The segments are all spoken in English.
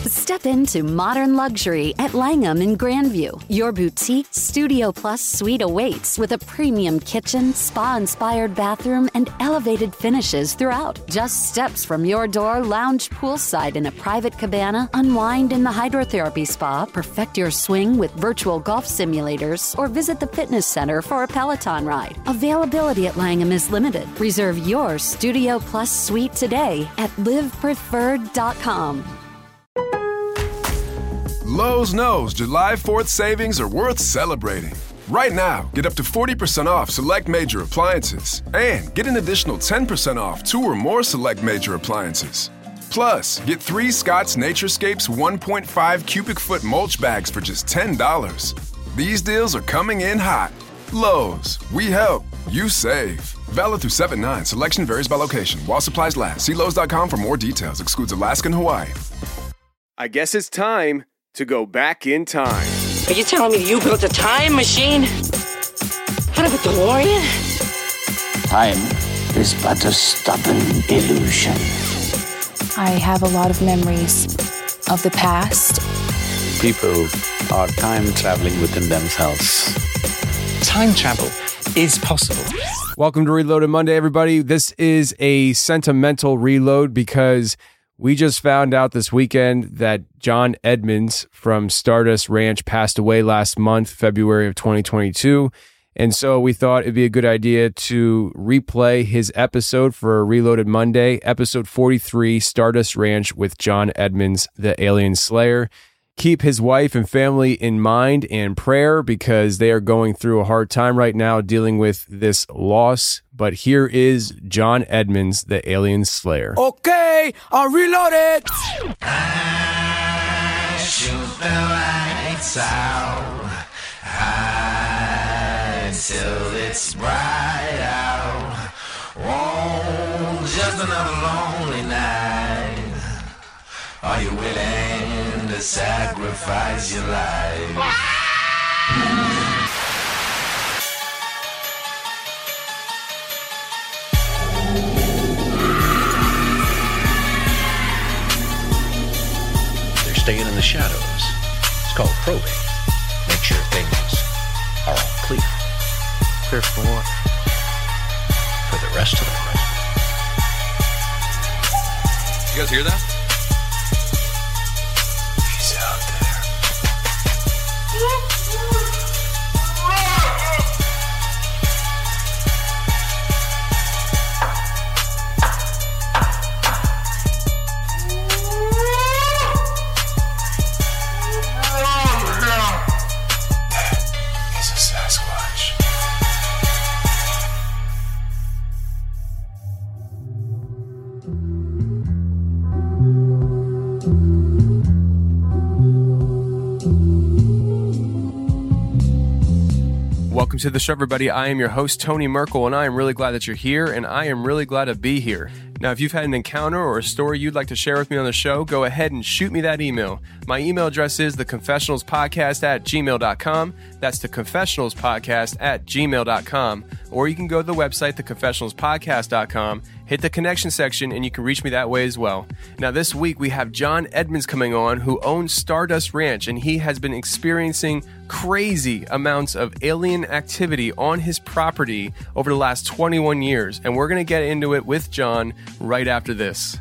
Step into modern luxury at Langham in Grandview. Your boutique Studio Plus suite awaits with a premium kitchen, spa-inspired bathroom, and elevated finishes throughout. Just steps from your door, lounge poolside in a private cabana, unwind in the hydrotherapy spa, perfect your swing with virtual golf simulators, or visit the fitness center for a Peloton ride. Availability at Langham is limited. Reserve your Studio Plus suite today at livepreferred.com. Lowe's knows July 4th savings are worth celebrating. Right now, get up to 40% off select major appliances and get an additional 10% off 2 or more select major appliances. Plus, get 3 Scott's Naturescapes 1.5 cubic foot mulch bags for just $10. These deals are coming in hot. Lowe's, we help, you save. Valid through 7/9. Selection varies by location. While supplies last. See Lowe's.com for more details. Excludes Alaska and Hawaii. I guess it's time to go back in time. Are you telling me you built a time machine? Out of a DeLorean? Time is but a stubborn illusion. I have a lot of memories of the past. People are time traveling within themselves. Time travel is possible. Welcome to Reloaded Monday, everybody. This is a sentimental reload because we just found out this weekend that John Edmonds from Stardust Ranch passed away last month, February of 2022. And so we thought it'd be a good idea to replay his episode for Reloaded Monday, episode 43, Stardust Ranch with John Edmonds, the Alien Slayer. Keep his wife and family in mind and prayer because they are going through a hard time right now dealing with this loss. But here is John Edmonds, the Alien Slayer. Okay, I'll reload it. I shoot the lights out till it's bright out. Oh, just another lonely night. Are you willing to sacrifice your life? They're staying in the shadows. It's called probing. Make sure things are all clear. Clear for what? For the rest of the night. You guys hear that? He's out there. He's a Sasquatch. Welcome to the show, everybody. I am your host, Tony Merkel, and I am really glad that you're here, and I am really glad to be here. Now, if you've had an encounter or a story you'd like to share with me on the show, go ahead and shoot me that email. My email address is theconfessionalspodcast@gmail.com. That's theconfessionalspodcast@gmail.com. Or you can go to the website, theconfessionalspodcast.com, hit the connection section, and you can reach me that way as well. Now, this week we have John Edmonds coming on, who owns Stardust Ranch, and he has been experiencing crazy amounts of alien activity on his property over the last 21 years. And we're going to get into it with John right after this.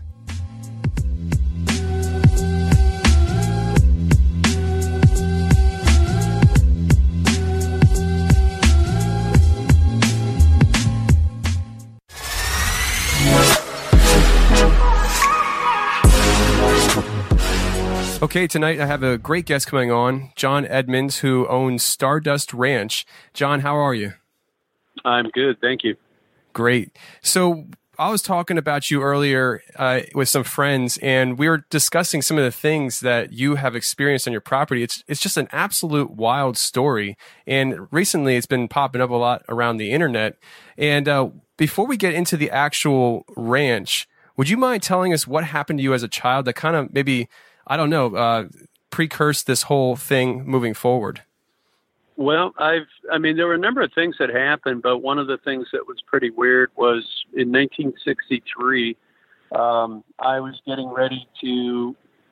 Okay, tonight I have a great guest coming on, John Edmonds, who owns Stardust Ranch. John, how are you? I'm good, thank you. Great. So I was talking about you earlier with some friends, and we were discussing some of the things that you have experienced on your property. It's just an absolute wild story, and recently it's been popping up a lot around the internet. And before we get into the actual ranch, would you mind telling us what happened to you as a child that kind of maybe, I don't know, precursed this whole thing moving forward? Well, there were a number of things that happened, but one of the things that was pretty weird was in 1963, I was getting ready to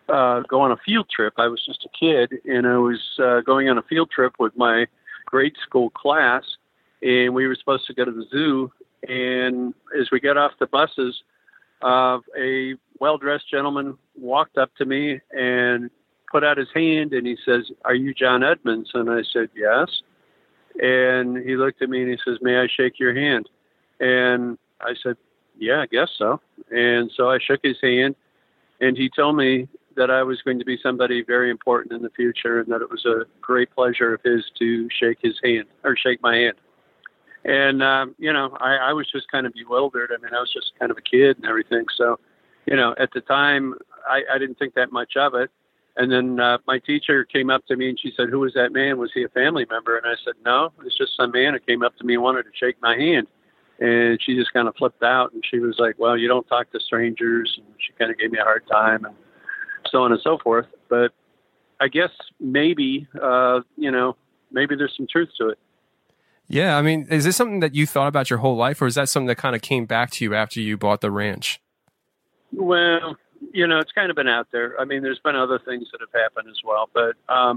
go on a field trip. I was just a kid, and I was going on a field trip with my grade school class, and we were supposed to go to the zoo. And as we got off the buses, a well-dressed gentleman walked up to me and put out his hand, and he says, "Are you John Edmonds?" And I said, "Yes." And he looked at me and he says, "May I shake your hand?" And I said, "Yeah, I guess so." And so I shook his hand, and he told me that I was going to be somebody very important in the future, and that it was a great pleasure of his to shake his hand, or shake my hand. And, I was just kind of bewildered. I mean, I was just kind of a kid and everything. So, at the time, I didn't think that much of it. And then my teacher came up to me and she said, "Who was that man? Was he a family member?" And I said, "No, it was just some man who came up to me and wanted to shake my hand." And she just kind of flipped out, and she was like, "Well, you don't talk to strangers." And she kind of gave me a hard time and so on and so forth. But I guess maybe, maybe there's some truth to it. Yeah. I mean, is this something that you thought about your whole life, or is that something that kind of came back to you after you bought the ranch? Well, it's kind of been out there. I mean, there's been other things that have happened as well, but,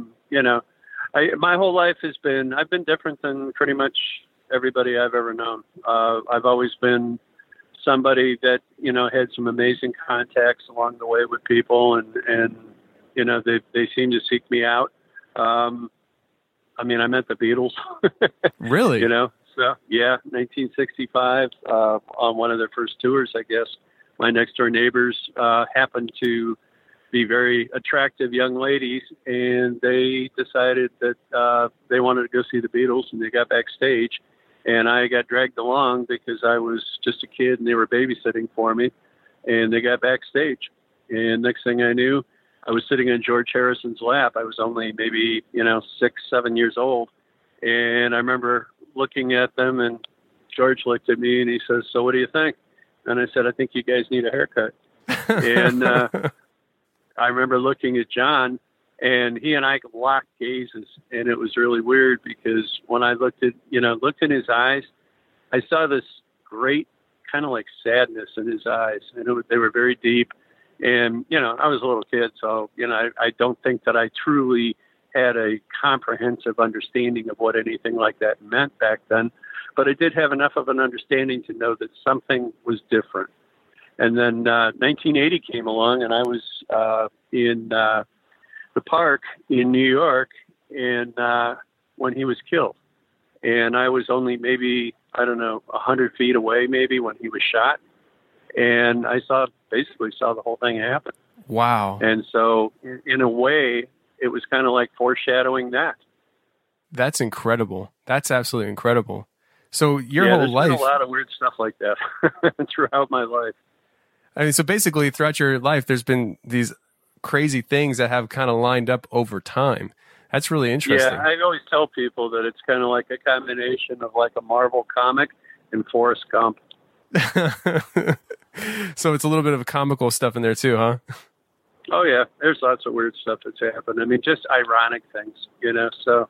my whole life I've been different than pretty much everybody I've ever known. I've always been somebody that, had some amazing contacts along the way with people, and they seem to seek me out. I met the Beatles. Really? So yeah, 1965, on one of their first tours, I guess. My next door neighbors happened to be very attractive young ladies, and they decided that they wanted to go see the Beatles, and they got backstage, and I got dragged along because I was just a kid and they were babysitting for me, and they got backstage. And next thing I knew, I was sitting on George Harrison's lap. I was only maybe, 6, 7 years old. And I remember looking at them, and George looked at me and he says, "So what do you think?" And I said, "I think you guys need a haircut." And I remember looking at John, and he and I locked gazes, and it was really weird because when I looked in his eyes, I saw this great kind of like sadness in his eyes, and they were very deep. And, I was a little kid, so, I don't think that I truly had a comprehensive understanding of what anything like that meant back then. But I did have enough of an understanding to know that something was different. And then 1980 came along, and I was in the park in New York, and when he was killed. And I was only maybe, 100 feet away maybe when he was shot. And I basically saw the whole thing happen. Wow. And so in a way, it was kind of like foreshadowing that. That's incredible. That's absolutely incredible. So your whole life. There's been a lot of weird stuff like that throughout my life. I mean, so basically throughout your life, there's been these crazy things that have kind of lined up over time. That's really interesting. Yeah, I always tell people that it's kind of like a combination of like a Marvel comic and Forrest Gump. So it's a little bit of comical stuff in there too, huh? Oh yeah, there's lots of weird stuff that's happened. I mean, just ironic things, So,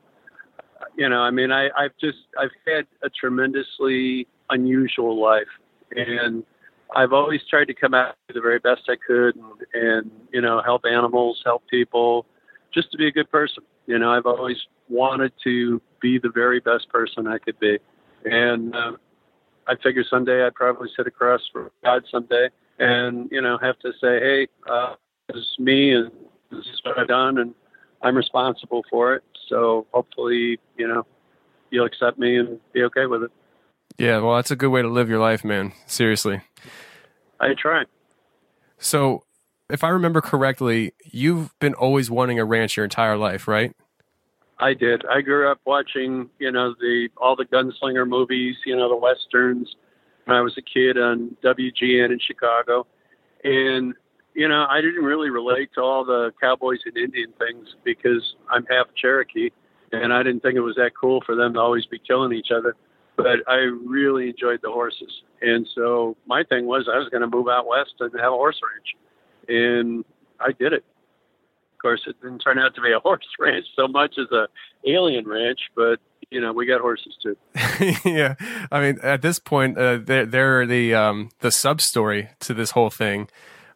I've had a tremendously unusual life, and I've always tried to come out the very best I could, and help animals, help people, just to be a good person. I've always wanted to be the very best person I could be, and I figure someday I'd probably sit across from God someday and, have to say, "Hey, this is me, and this is what I've done, and I'm responsible for it. So hopefully, you'll accept me and be okay with it." Yeah, well, that's a good way to live your life, man. Seriously. I try. So if I remember correctly, you've been always wanting a ranch your entire life, right? I did. I grew up watching, all the gunslinger movies, the Westerns, when I was a kid on WGN in Chicago. And, I didn't really relate to all the cowboys and Indian things because I'm half Cherokee, and I didn't think it was that cool for them to always be killing each other. But I really enjoyed the horses. And so my thing was I was going to move out west and have a horse ranch. And I did it. Of course, it didn't turn out to be a horse ranch so much as a alien ranch, but, we got horses too. Yeah. I mean, at this point, they're the sub-story to this whole thing.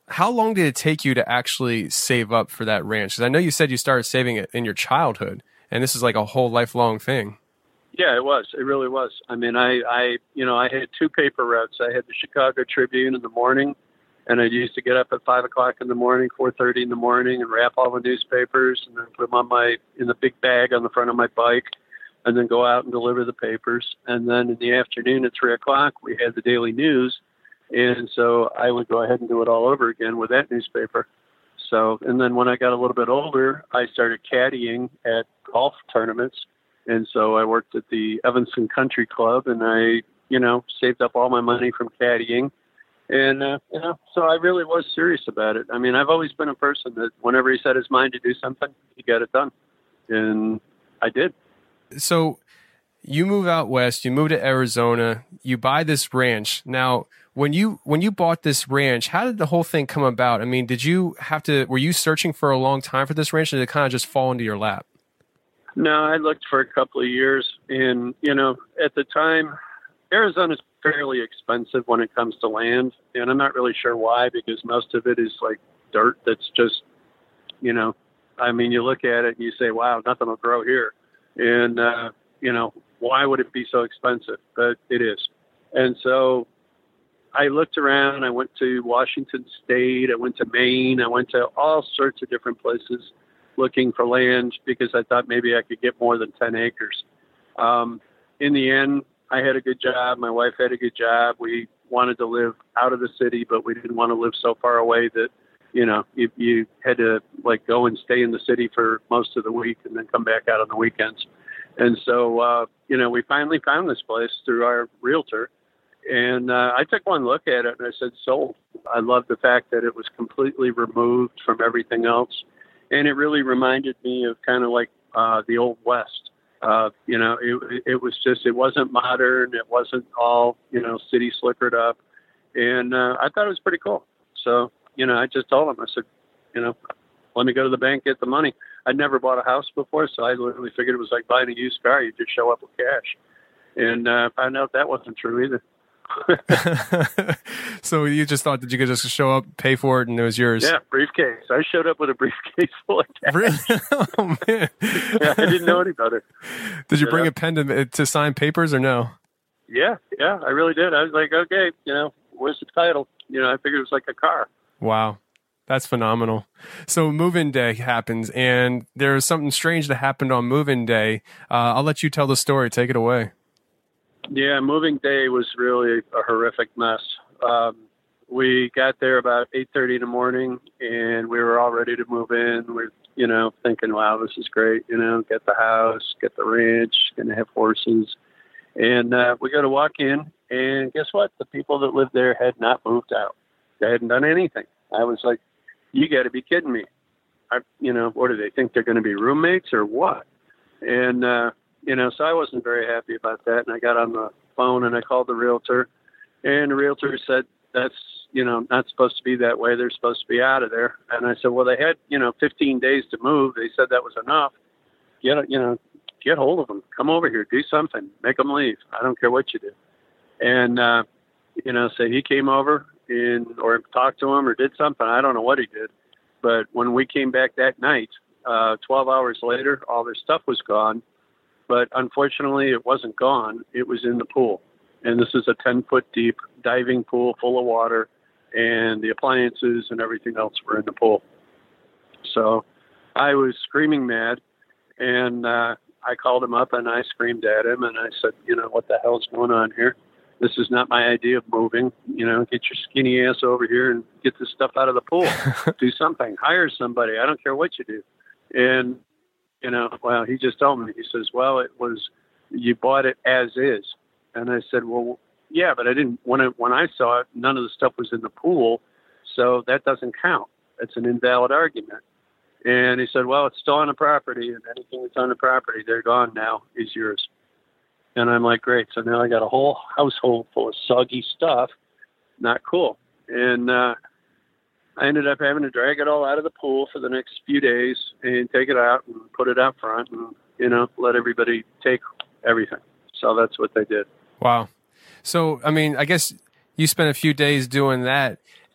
how long did it take you to actually save up for that ranch? Because I know you said you started saving it in your childhood, and this is like a whole lifelong thing. Yeah, it was. It really was. I mean, I had two paper routes. I had the Chicago Tribune in the morning, and I used to get up at 5 o'clock in the morning, 4:30 in the morning, and wrap all the newspapers, and then put them in the big bag on the front of my bike, and then go out and deliver the papers. And then in the afternoon at 3 o'clock, we had the Daily News, and so I would go ahead and do it all over again with that newspaper. So, and then when I got a little bit older, I started caddying at golf tournaments. And so I worked at the Evanston Country Club, and I, saved up all my money from caddying. And, so I really was serious about it. I mean, I've always been a person that whenever he set his mind to do something, he got it done. And I did. So you move out west, you move to Arizona, you buy this ranch. Now, when you bought this ranch, how did the whole thing come about? I mean, were you searching for a long time for this ranch, or did it kind of just fall into your lap? No, I looked for a couple of years, and, at the time, Arizona's fairly expensive when it comes to land, and I'm not really sure why, because most of it is like dirt that's just, you look at it and you say, wow, nothing will grow here. And, why would it be so expensive? But it is. And so I looked around. I went to Washington State. I went to Maine. I went to all sorts of different places looking for land because I thought maybe I could get more than 10 acres. In the end, I had a good job. My wife had a good job. We wanted to live out of the city, but we didn't want to live so far away that, you had to go and stay in the city for most of the week and then come back out on the weekends. And so, we finally found this place through our realtor. And I took one look at it and I said, sold. I love the fact that it was completely removed from everything else. And it really reminded me of kind of like the Old West. It wasn't modern. It wasn't all, city slickered up. And I thought it was pretty cool. So, I just told him, I said, let me go to the bank, get the money. I'd never bought a house before, so I literally figured it was like buying a used car. You just show up with cash. And found out that wasn't true either. So you just thought that you could just show up, pay for it, and it was yours? Yeah, briefcase. I showed up with a briefcase full of cash. Really? Oh, man. Yeah, I didn't know any better. Did you bring a pen to sign papers or no? Yeah, I really did. I was like, okay, where's the title? I figured it was like a car. Wow. That's phenomenal. So move-in day happens, and there's something strange that happened on move-in day. I'll let you tell the story. Take it away. Yeah, moving day was really a horrific mess. We got there about 8:30 in the morning, and we were all ready to move in. We're, thinking, wow, this is great. Get the house, get the ranch, going to have horses. And we go to walk in, and guess what? The people that lived there had not moved out. They hadn't done anything. I was like, you got to be kidding me. What do they think? They're going to be roommates or what? And, so I wasn't very happy about that. And I got on the phone and I called the realtor, and the realtor said, that's, not supposed to be that way. They're supposed to be out of there. And I said, well, they had, 15 days to move. They said that was enough. Get hold of them. Come over here. Do something. Make them leave. I don't care what you do. And, so he came over or talked to him or did something. I don't know what he did. But when we came back that night, 12 hours later, all their stuff was gone. But unfortunately, it wasn't gone. It was in the pool. And this is a 10-foot deep diving pool full of water, and the appliances and everything else were in the pool. So I was screaming mad, and I called him up and I screamed at him and I said, what the hell's going on here? This is not my idea of moving. Get your skinny ass over here and get this stuff out of the pool. Do something. Hire somebody. I don't care what you do. And, well, he just told me. He says, well, you bought it as is. And I said, well, yeah, but I didn't. When I saw it, none of the stuff was in the pool, so that doesn't count. It's an invalid argument. And he said, well, it's still on the property, and anything that's on the property, they're gone now, is yours. And I'm like, great. So now I got a whole household full of soggy stuff. Not cool. And I ended up having to drag it all out of the pool for the next few days and take it out and put it out front and, let everybody take everything. So that's what they did. Wow. So, I mean, I guess you spent a few days doing that.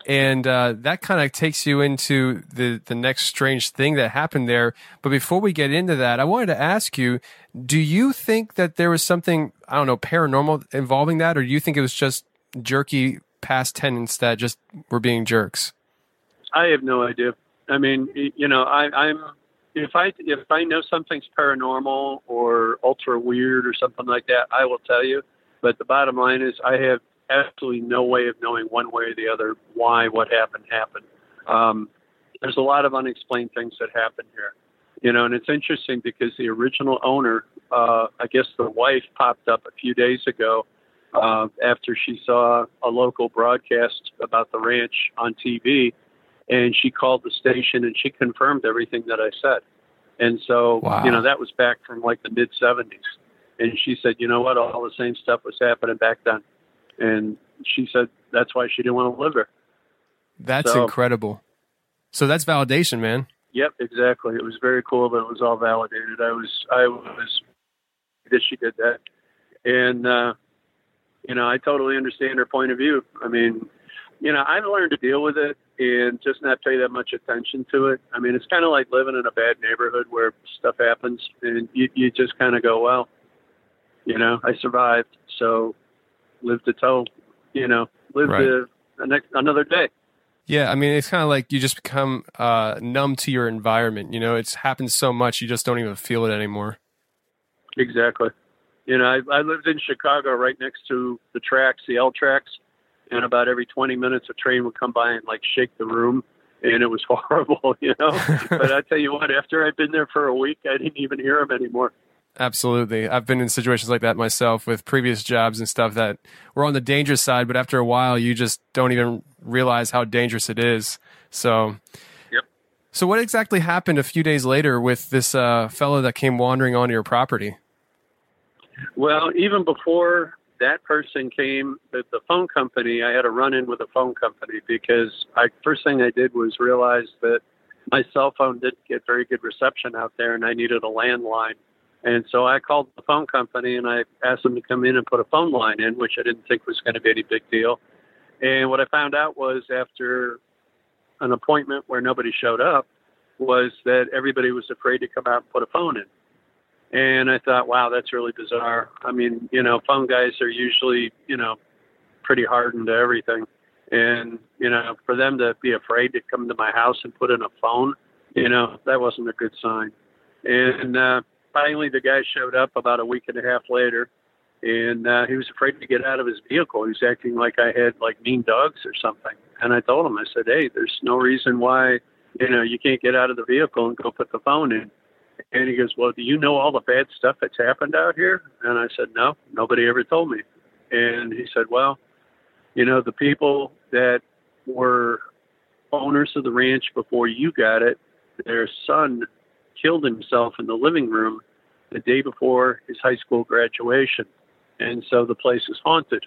And that kind of takes you into the next strange thing that happened there. But before we get into that, I wanted to ask you, do you think that there was something, I don't know, paranormal involving that? Or do you think it was just jerky past tenants that just were being jerks? I have no idea. I mean, you know, if I know something's paranormal or ultra weird or something like that, I will tell you. But the bottom line is I have absolutely no way of knowing one way or the other why what happened. There's a lot of unexplained things that happen here, you know, and it's interesting because the original owner, I guess the wife popped up a few days ago after she saw a local broadcast about the ranch on TV, and she called the station and she confirmed everything that I said. And so, wow. You know, that was back from like the mid 70s. And she said, you know what, all the same stuff was happening back then. And she said that's why she didn't want to live there. That's incredible. So that's validation, man. Yep, exactly. It was very cool that it was all validated. I was that she did that. And, you know, I totally understand her point of view. I mean, you know, I've learned to deal with it and just not pay that much attention to it. I mean, it's kind of like living in a bad neighborhood where stuff happens and you just kind of go, well, you know, I survived. So live to tell, you know, live right. Another day. Yeah, I mean, it's kind of like you just become numb to your environment. You know, it's happened so much, you just don't even feel it anymore. Exactly. You know, I lived in Chicago right next to the tracks, the L tracks, and about every 20 minutes a train would come by and like shake the room, and it was horrible, you know. But I tell you what, after I'd been there for a week, I didn't even hear them anymore. Absolutely. I've been in situations like that myself with previous jobs and stuff that were on the dangerous side, but after a while, you just don't even realize how dangerous it is. So, yep. So what exactly happened a few days later with this fellow that came wandering onto your property? Well, even before that person came, the phone company, I had a run-in with the phone company because first thing I did was realize that my cell phone didn't get very good reception out there and I needed a landline. And so I called the phone company and I asked them to come in and put a phone line in, which I didn't think was going to be any big deal. And what I found out was after an appointment where nobody showed up was that everybody was afraid to come out and put a phone in. And I thought, wow, that's really bizarre. I mean, you know, phone guys are usually, you know, pretty hardened to everything. And, you know, for them to be afraid to come to my house and put in a phone, you know, that wasn't a good sign. And, finally, the guy showed up about a week and a half later, and he was afraid to get out of his vehicle. He was acting like I had, like, mean dogs or something. And I told him, I said, hey, there's no reason why, you know, you can't get out of the vehicle and go put the phone in. And he goes, well, do you know all the bad stuff that's happened out here? And I said, no, nobody ever told me. And he said, well, you know, the people that were owners of the ranch before you got it, their son killed himself in the living room the day before his high school graduation. And so the place is haunted.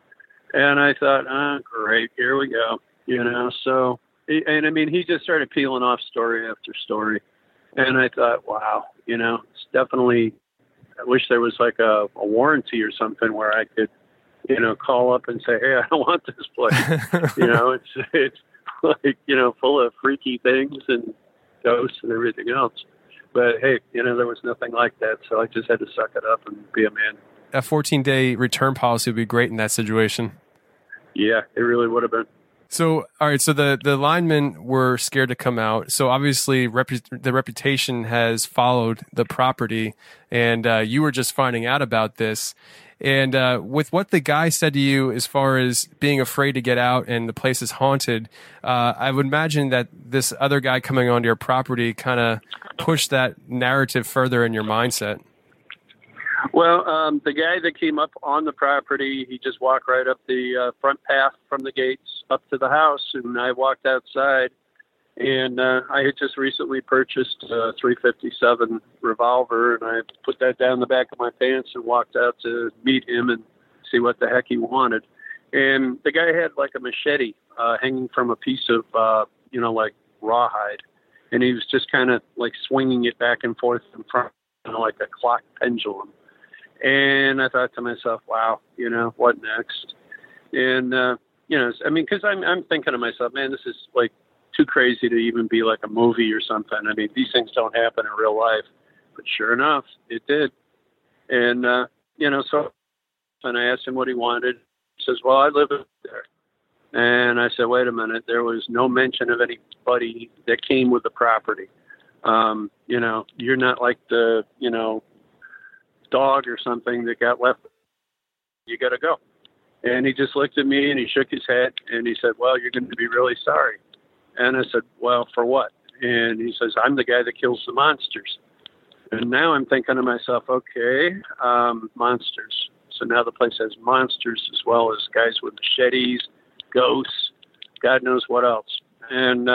And I thought, great, here we go. You know, so, and I mean, he just started peeling off story after story. And I thought, wow, you know, it's definitely, I wish there was like a warranty or something where I could, you know, call up and say, hey, I don't want this place. You know, it's like, you know, full of freaky things and ghosts and everything else. But hey, you know, there was nothing like that, so I just had to suck it up and be a man. A 14-day return policy would be great in that situation. Yeah, it really would have been. So, all right, so the linemen were scared to come out. So obviously the reputation has followed the property, and you were just finding out about this. And with what the guy said to you as far as being afraid to get out and the place is haunted, I would imagine that this other guy coming onto your property kind of pushed that narrative further in your mindset. Well, the guy that came up on the property, he just walked right up the front path from the gates up to the house, and I walked outside. And I had just recently purchased a .357 revolver, and I put that down the back of my pants and walked out to meet him and see what the heck he wanted. And the guy had like a machete hanging from a piece of, you know, like rawhide. And he was just kind of like swinging it back and forth in front, you know, like a clock pendulum. And I thought to myself, wow, you know, what next? And I mean, because I'm thinking to myself, man, this is like too crazy to even be like a movie or something. I mean, these things don't happen in real life. But sure enough, it did. And, so and I asked him what he wanted. He says, well, I live there. And I said, wait a minute, there was no mention of anybody that came with the property. You're not like the, dog or something that got left. You got to go. And he just looked at me and he shook his head and he said, well, you're going to be really sorry. And I said, well, for what? And he says, I'm the guy that kills the monsters. And now I'm thinking to myself, okay, monsters. So now the place has monsters as well as guys with machetes, ghosts, God knows what else. And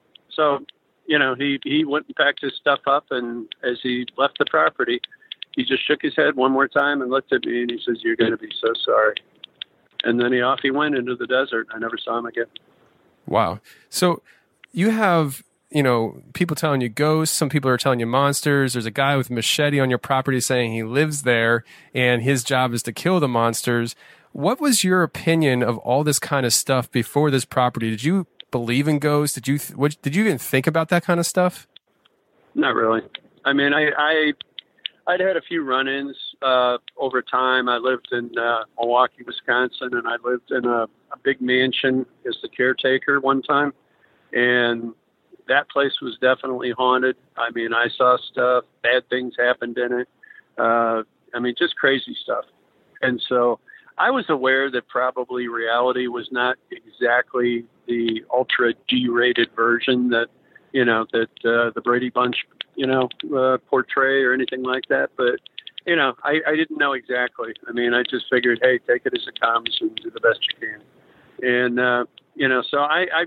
he went and packed his stuff up. And as he left the property, he just shook his head one more time and looked at me and he says, you're going to be so sorry. And then off he went into the desert. I never saw him again. Wow. So you have, people telling you ghosts. Some people are telling you monsters. There's a guy with a machete on your property saying he lives there and his job is to kill the monsters. What was your opinion of all this kind of stuff before this property? Did you believe in ghosts? Did you even think about that kind of stuff? Not really. I mean, I'd had a few run-ins over time. I lived in Milwaukee, Wisconsin, and I lived in a big mansion as the caretaker one time. And that place was definitely haunted. I mean, I saw stuff, bad things happened in it. Just crazy stuff. And so I was aware that probably reality was not exactly the ultra G-rated version that the Brady Bunch, portray or anything like that. But, I didn't know exactly. I mean, I just figured, hey, take it as it comes and do the best you can. And, so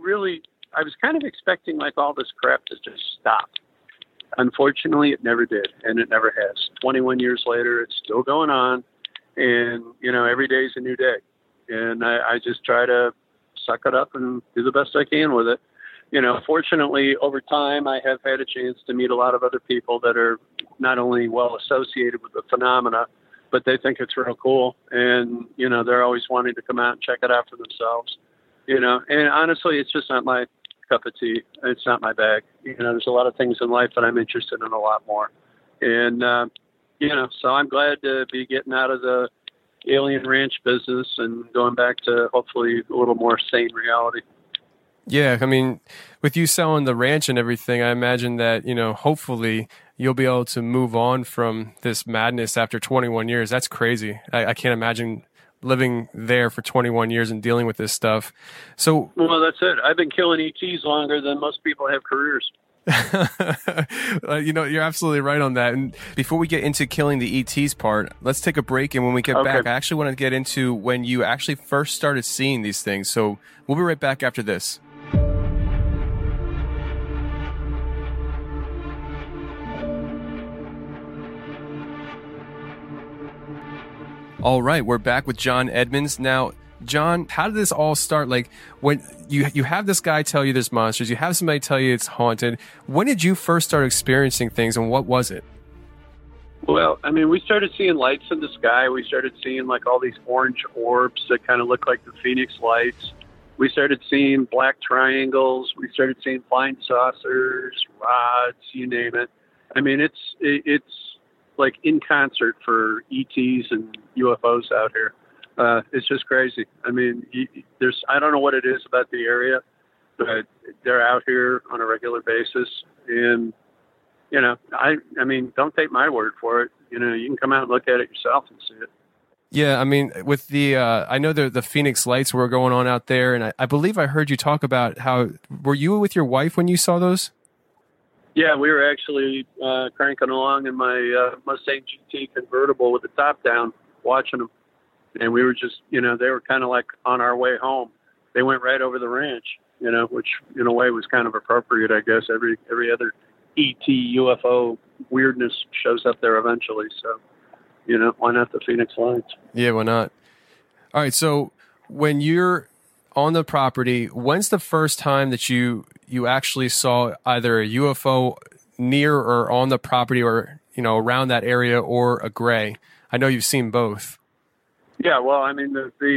I was kind of expecting like all this crap to just stop. Unfortunately, it never did. And it never has. 21 years later, it's still going on. And, every day is a new day. And I just try to suck it up and do the best I can with it. Fortunately, over time, I have had a chance to meet a lot of other people that are not only well associated with the phenomena, but they think it's real cool. And, they're always wanting to come out and check it out for themselves. And honestly, it's just not my cup of tea. It's not my bag. There's a lot of things in life that I'm interested in a lot more. And, so I'm glad to be getting out of the alien ranch business and going back to hopefully a little more sane reality. Yeah, I mean, with you selling the ranch and everything, I imagine that, hopefully you'll be able to move on from this madness after 21 years. That's crazy. I can't imagine living there for 21 years and dealing with this stuff. So, well, that's it. I've been killing ETs longer than most people have careers. You're absolutely right on that. And before we get into killing the ETs part, let's take a break. And when we get back, I actually want to get into when you actually first started seeing these things. So we'll be right back after this. All right, we're back with John Edmonds. Now, John, how did this all start? Like, when you have this guy tell you there's monsters, you have somebody tell you it's haunted. When did you first start experiencing things, and what was it? Well, I mean, we started seeing lights in the sky. We started seeing, like, all these orange orbs that kind of look like the Phoenix lights. We started seeing black triangles. We started seeing flying saucers, rods, you name it. I mean, it's like in concert for ETs and UFOs out here. It's just crazy. I mean, I don't know what it is about the area, but they're out here on a regular basis. And, I mean, don't take my word for it. You can come out and look at it yourself and see it. Yeah, I mean, with the, I know the Phoenix lights were going on out there, and I believe I heard you talk about how, were you with your wife when you saw those? Yeah, we were actually cranking along in my Mustang GT convertible with the top down, watching them. And we were just, they were kind of like on our way home. They went right over the ranch, which in a way was kind of appropriate, I guess. Every other ET UFO weirdness shows up there eventually. So, why not the Phoenix lights? Yeah, why not? All right, so when you're on the property, when's the first time that you actually saw either a UFO near or on the property or, around that area or a gray? I know you've seen both. Yeah, well, I mean, the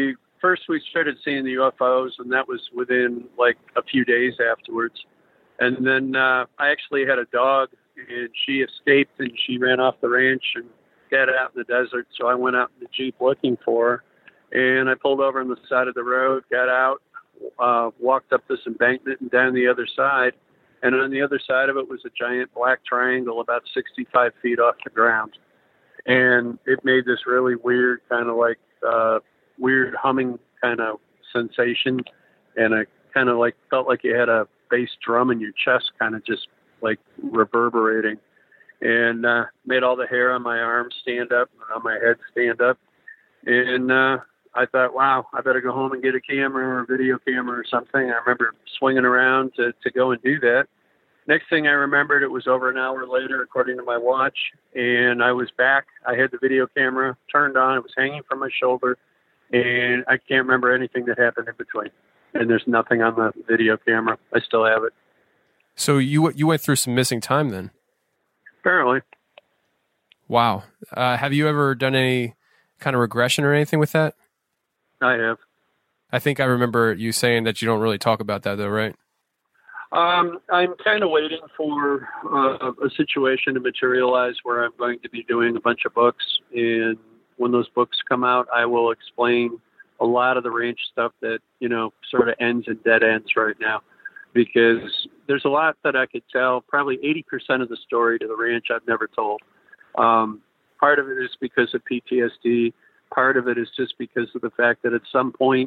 first we started seeing the UFOs, and that was within like a few days afterwards. And then I actually had a dog, and she escaped, and she ran off the ranch and got out in the desert. So I went out in the Jeep looking for her, and I pulled over on the side of the road, got out, walked up this embankment and down the other side. And on the other side of it was a giant black triangle about 65 feet off the ground. And it made this really weird kind of like weird humming kind of sensation. And I kind of like felt like you had a bass drum in your chest kind of just like reverberating. And made all the hair on my arms stand up and on my head stand up. And I thought, wow, I better go home and get a camera or a video camera or something. I remember swinging around to go and do that. Next thing I remembered, it was over an hour later, according to my watch, and I was back. I had the video camera turned on. It was hanging from my shoulder, and I can't remember anything that happened in between. And there's nothing on the video camera. I still have it. So you went through some missing time then? Apparently. Wow. Have you ever done any kind of regression or anything with that? I have. I think I remember you saying that you don't really talk about that, though, right? I'm kind of waiting for a situation to materialize where I'm going to be doing a bunch of books. And when those books come out, I will explain a lot of the ranch stuff that, sort of ends and dead ends right now. Because there's a lot that I could tell. Probably 80% of the story to the ranch I've never told. Part of it is because of PTSD. Part of it is just because of the fact that at some point,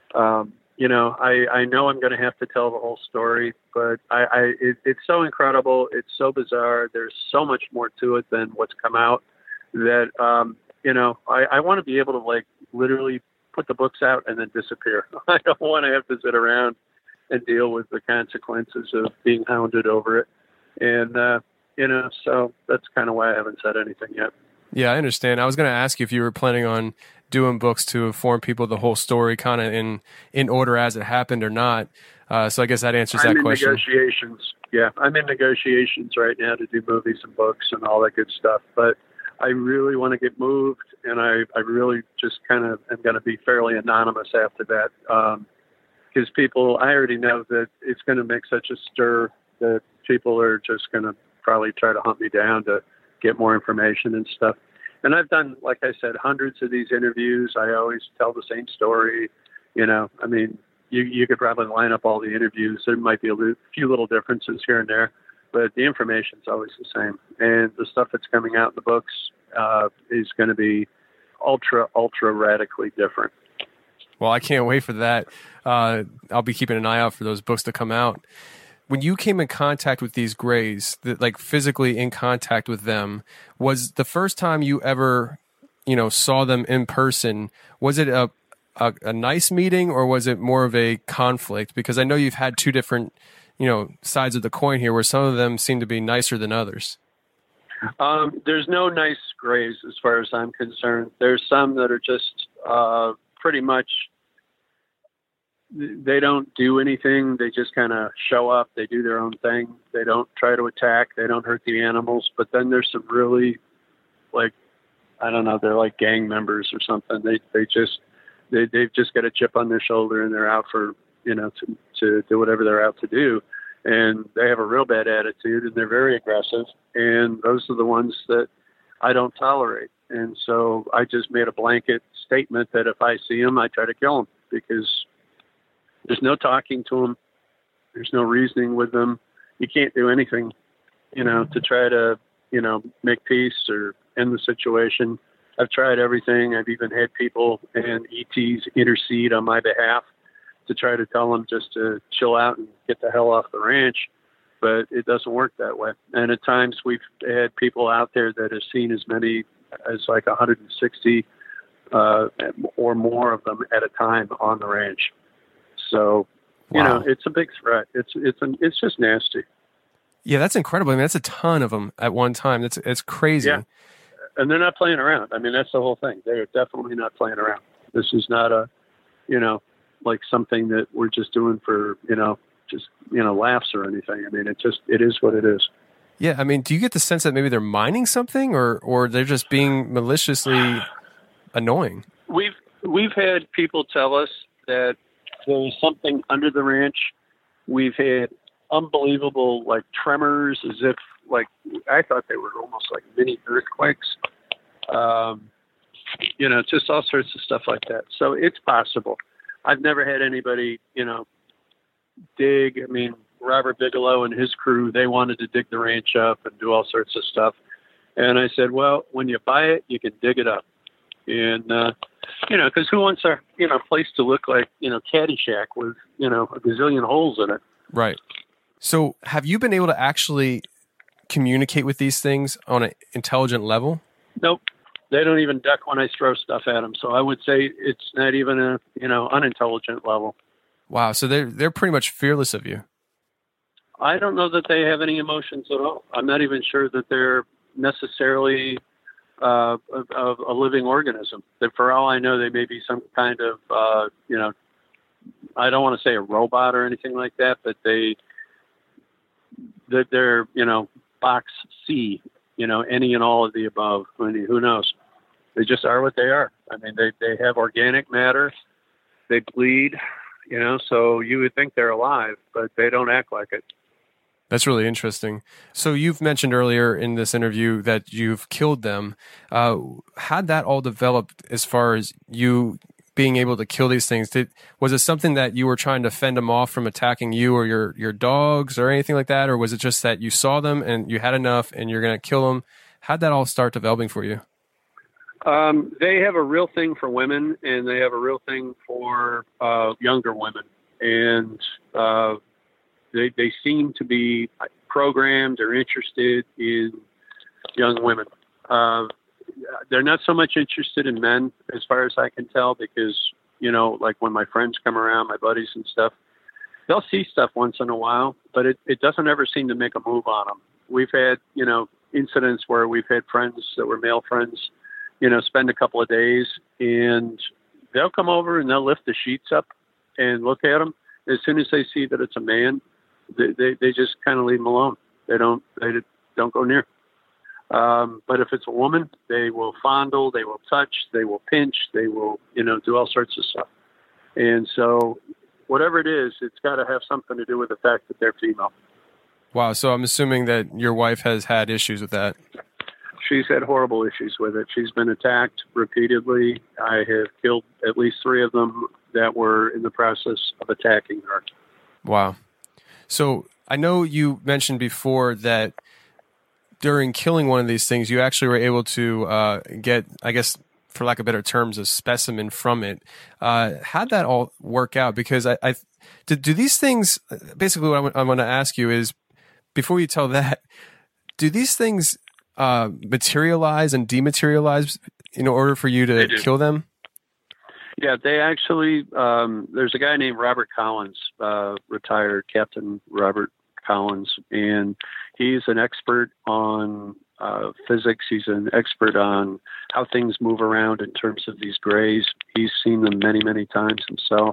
I know I'm going to have to tell the whole story, but it's so incredible. It's so bizarre. There's so much more to it than what's come out that, I want to be able to like literally put the books out and then disappear. I don't want to have to sit around and deal with the consequences of being hounded over it. And, so that's kind of why I haven't said anything yet. Yeah, I understand. I was going to ask you if you were planning on doing books to inform people the whole story kind of in order as it happened or not. So I guess that answers that question. Negotiations. Yeah, I'm in negotiations right now to do movies and books and all that good stuff. But I really want to get moved, and I really just kind of am going to be fairly anonymous after that. Because I already know that it's going to make such a stir that people are just going to probably try to hunt me down to get more information and stuff. And I've done, like I said, hundreds of these interviews. I always tell the same story. You could probably line up all the interviews. There might be a few little differences here and there, but the information's always the same. And the stuff that's coming out in the books is going to be ultra, ultra radically different. Well, I can't wait for that. I'll be keeping an eye out for those books to come out. When you came in contact with these Greys, like physically in contact with them, was the first time you ever, saw them in person, was it a nice meeting or was it more of a conflict? Because I know you've had two different, sides of the coin here where some of them seem to be nicer than others. There's no nice Greys as far as I'm concerned. There's some that are just pretty much, they don't do anything. They just kind of show up. They do their own thing. They don't try to attack. They don't hurt the animals. But then there's some really, like, I don't know, they're like gang members or something. They've just got a chip on their shoulder and they're out for, to do whatever they're out to do. And they have a real bad attitude and they're very aggressive. And those are the ones that I don't tolerate. And so I just made a blanket statement that if I see them, I try to kill them because there's no talking to them. There's no reasoning with them. You can't do anything, to try to, make peace or end the situation. I've tried everything. I've even had people and ETs intercede on my behalf to try to tell them just to chill out and get the hell off the ranch. But it doesn't work that way. And at times we've had people out there that have seen as many as like 160 or more of them at a time on the ranch. So, wow. It's a big threat. It's just nasty. Yeah, that's incredible. I mean, that's a ton of them at one time. It's crazy. Yeah. And they're not playing around. I mean, that's the whole thing. They're definitely not playing around. This is not like something that we're just doing for, laughs or anything. I mean, it is what it is. Yeah. I mean, do you get the sense that maybe they're mining something or they're just being maliciously annoying? We've had people tell us that there was something under the ranch. We've had unbelievable, like, tremors, as if, like, I thought they were almost like mini earthquakes. Just all sorts of stuff like that. So it's possible. I've never had anybody, dig. I mean, Robert Bigelow and his crew, they wanted to dig the ranch up and do all sorts of stuff. And I said, well, when you buy it, you can dig it up. And, because who wants a, place to look like, Caddyshack with, a gazillion holes in it. Right. So have you been able to actually communicate with these things on an intelligent level? Nope. They don't even duck when I throw stuff at them. So I would say it's not even a, unintelligent level. Wow. So they're pretty much fearless of you. I don't know that they have any emotions at all. I'm not even sure that they're necessarily a living organism. That for all I know, they may be some kind of, I don't want to say a robot or anything like that, but they're, box C, any and all of the above. I mean, who knows? They just are what they are. I mean, they have organic matter. They bleed, so you would think they're alive, but they don't act like it. That's really interesting. So you've mentioned earlier in this interview that you've killed them. How'd that all develop as far as you being able to kill these things? Was it something that you were trying to fend them off from attacking you or your dogs or anything like that? Or was it just that you saw them and you had enough and you're going to kill them? How'd that all start developing for you? They have a real thing for women, and they have a real thing for younger women. And they seem to be programmed or interested in young women. They're not so much interested in men, as far as I can tell, because, like when my friends come around, my buddies and stuff, they'll see stuff once in a while, but it doesn't ever seem to make a move on them. We've had, incidents where we've had friends that were male friends, spend a couple of days, and they'll come over and they'll lift the sheets up and look at them. As soon as they see that it's a man, they just kind of leave them alone. They don't go near. But if it's a woman, they will fondle, they will touch, they will pinch, they will, do all sorts of stuff. And so whatever it is, it's got to have something to do with the fact that they're female. Wow. So I'm assuming that your wife has had issues with that. She's had horrible issues with it. She's been attacked repeatedly. I have killed at least 3 of them that were in the process of attacking her. Wow. So I know you mentioned before that during killing one of these things, you actually were able to get, I guess, for lack of better terms, a specimen from it. How'd that all work out? Because do these things, basically what I'm going to ask you is, before you tell that, do these things materialize and dematerialize in order for you to kill them? Yeah, they actually, there's a guy named Robert Collins, retired Captain Robert Collins, and he's an expert on physics. He's an expert on how things move around in terms of these grays. He's seen them many, many times himself.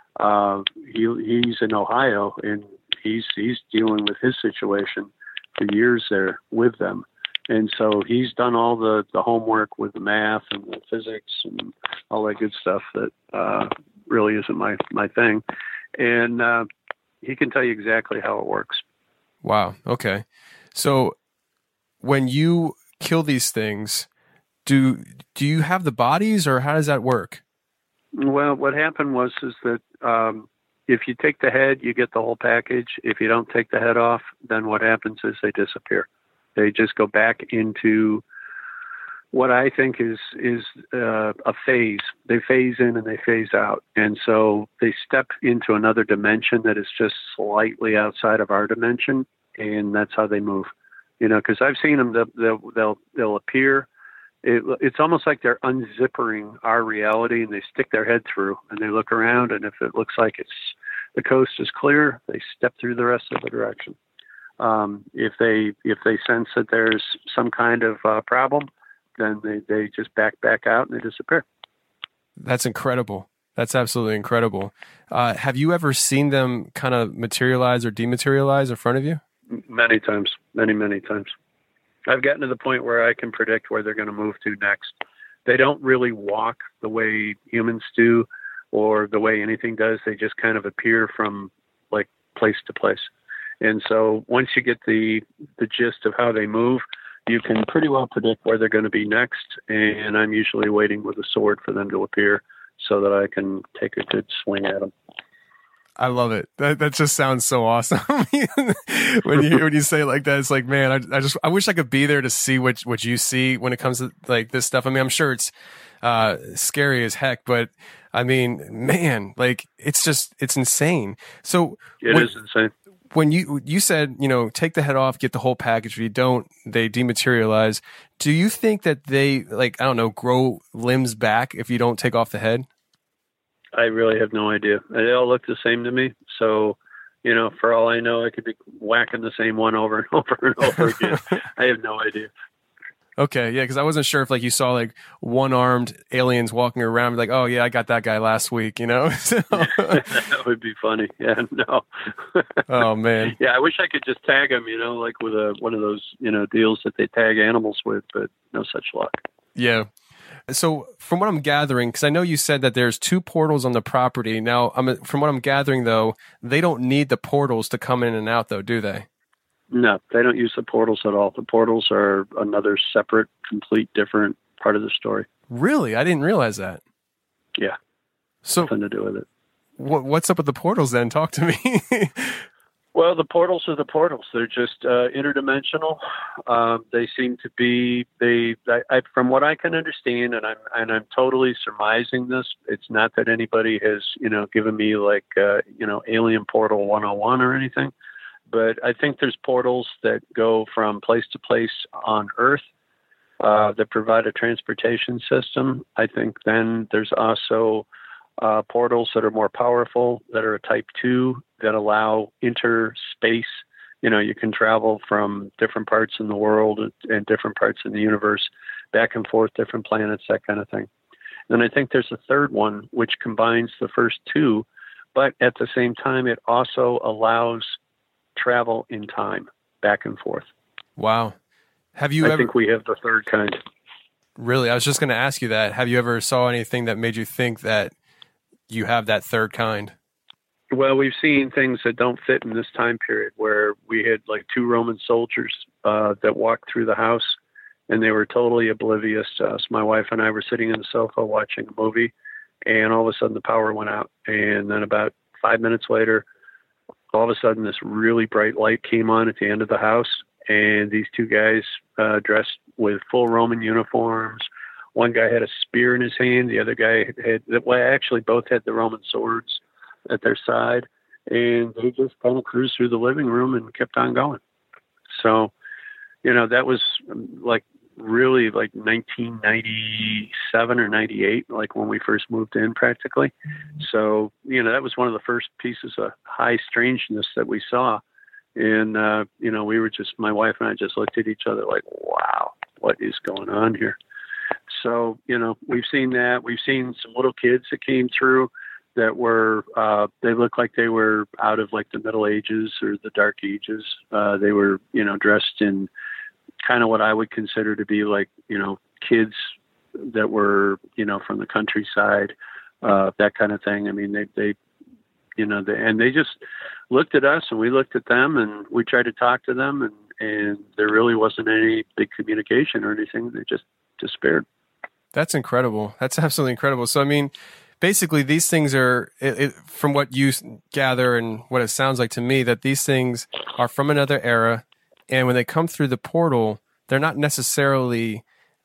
He's in Ohio, and he's dealing with his situation for years there with them. And so he's done all the homework with the math and the physics and all that good stuff that really isn't my thing. And he can tell you exactly how it works. Wow. Okay. So when you kill these things, do you have the bodies, or how does that work? Well, what happened is that if you take the head, you get the whole package. If you don't take the head off, then what happens is they disappear. They just go back into what I think is a phase. They phase in and they phase out. And so they step into another dimension that is just slightly outside of our dimension, and that's how they move. Because I've seen them, they'll appear. It's almost like they're unzippering our reality, and they stick their head through, and they look around, and if it looks like the coast is clear, they step through the rest of the direction. If they sense that there's some kind of problem, then they just back out and they disappear. That's incredible. That's absolutely incredible. Have you ever seen them kind of materialize or dematerialize in front of you? Many times, many times. I've gotten to the point where I can predict where they're going to move to next. they don't really walk the way humans do or the way anything does. They just kind of appear from like place to place. And so once you get the gist of how they move, you can pretty well predict where they're going to be next. And I'm usually waiting with a sword for them to appear so that I can take a good swing at them. I love it. That just sounds so awesome. when you say it like that, it's like, man, I wish I could be there to see what you see when it comes to like this stuff. I mean, I'm sure it's scary as heck, but I mean, man, like it's insane. So it is insane. When you said, take the head off, get the whole package. If you don't, they dematerialize. Do you think that they, like, I don't know, grow limbs back if you don't take off the head? I really have no idea. They all look the same to me. So, for all I know, I could be whacking the same one over and over and over again. I have no idea. Okay, yeah, because I wasn't sure if like you saw like one-armed aliens walking around, like, oh yeah, I got that guy last week, So. That would be funny. Yeah, no. Oh man. Yeah, I wish I could just tag them, like with one of those, deals that they tag animals with, but no such luck. Yeah. So from what I'm gathering, because I know you said that there's 2 portals on the property. Now, from what I'm gathering, though, they don't need the portals to come in and out, though, do they? No, they don't use the portals at all. The portals are another separate, complete, different part of the story. Really? I didn't realize that. Yeah. So nothing to do with it. What's up with the portals then? Talk to me. Well, the portals are the portals. They're just interdimensional. They seem to be from what I can understand, and I'm totally surmising this. It's not that anybody has given me like Alien Portal 101 or anything. But I think there's portals that go from place to place on Earth that provide a transportation system. I think then there's also portals that are more powerful, that are a type 2, that allow interspace. You can travel from different parts in the world and different parts in the universe, back and forth, different planets, that kind of thing. And I think there's a third one which combines the first 2, but at the same time, it also allows travel in time, back and forth. Wow. I think we have the third kind. Really? I was just going to ask you that. Have you ever saw anything that made you think that you have that third kind? Well, we've seen things that don't fit in this time period, where we had like 2 Roman soldiers that walked through the house, and they were totally oblivious to us. My wife and I were sitting on the sofa watching a movie, and all of a sudden the power went out. And then about 5 minutes later, all of a sudden this really bright light came on at the end of the house, and these 2 guys dressed with full Roman uniforms. One guy had a spear in his hand. The other guy actually both had the Roman swords at their side, and they just kind of cruised through the living room and kept on going. So, that was like really like 1997 or 98, like when we first moved in practically. So, that was one of the first pieces of high strangeness that we saw. And, we were my wife and I just looked at each other like, wow, what is going on here? So, we've seen that. We've seen some little kids that came through that were, they looked like they were out of like the Middle Ages or the Dark Ages. They were, dressed in kind of what I would consider to be like, kids that were, from the countryside, that kind of thing. I mean, they just looked at us and we looked at them, and we tried to talk to them, and there really wasn't any big communication or anything. They just disappeared. That's incredible. That's absolutely incredible. So, I mean, basically these things are, from what you gather and what it sounds like to me, that these things are from another era. And when they come through the portal, they're not necessarily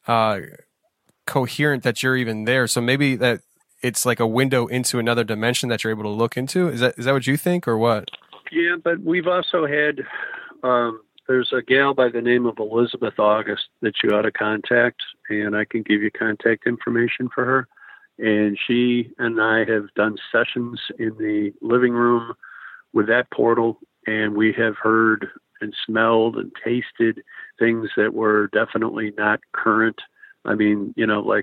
coherent that you're even there. So maybe that it's like a window into another dimension that you're able to look into. Is that what you think, or what? Yeah, but we've also had, there's a gal by the name of Elizabeth August that you ought to contact, and I can give you contact information for her. And she and I have done sessions in the living room with that portal, and we have heard and smelled and tasted things that were definitely not current. I mean,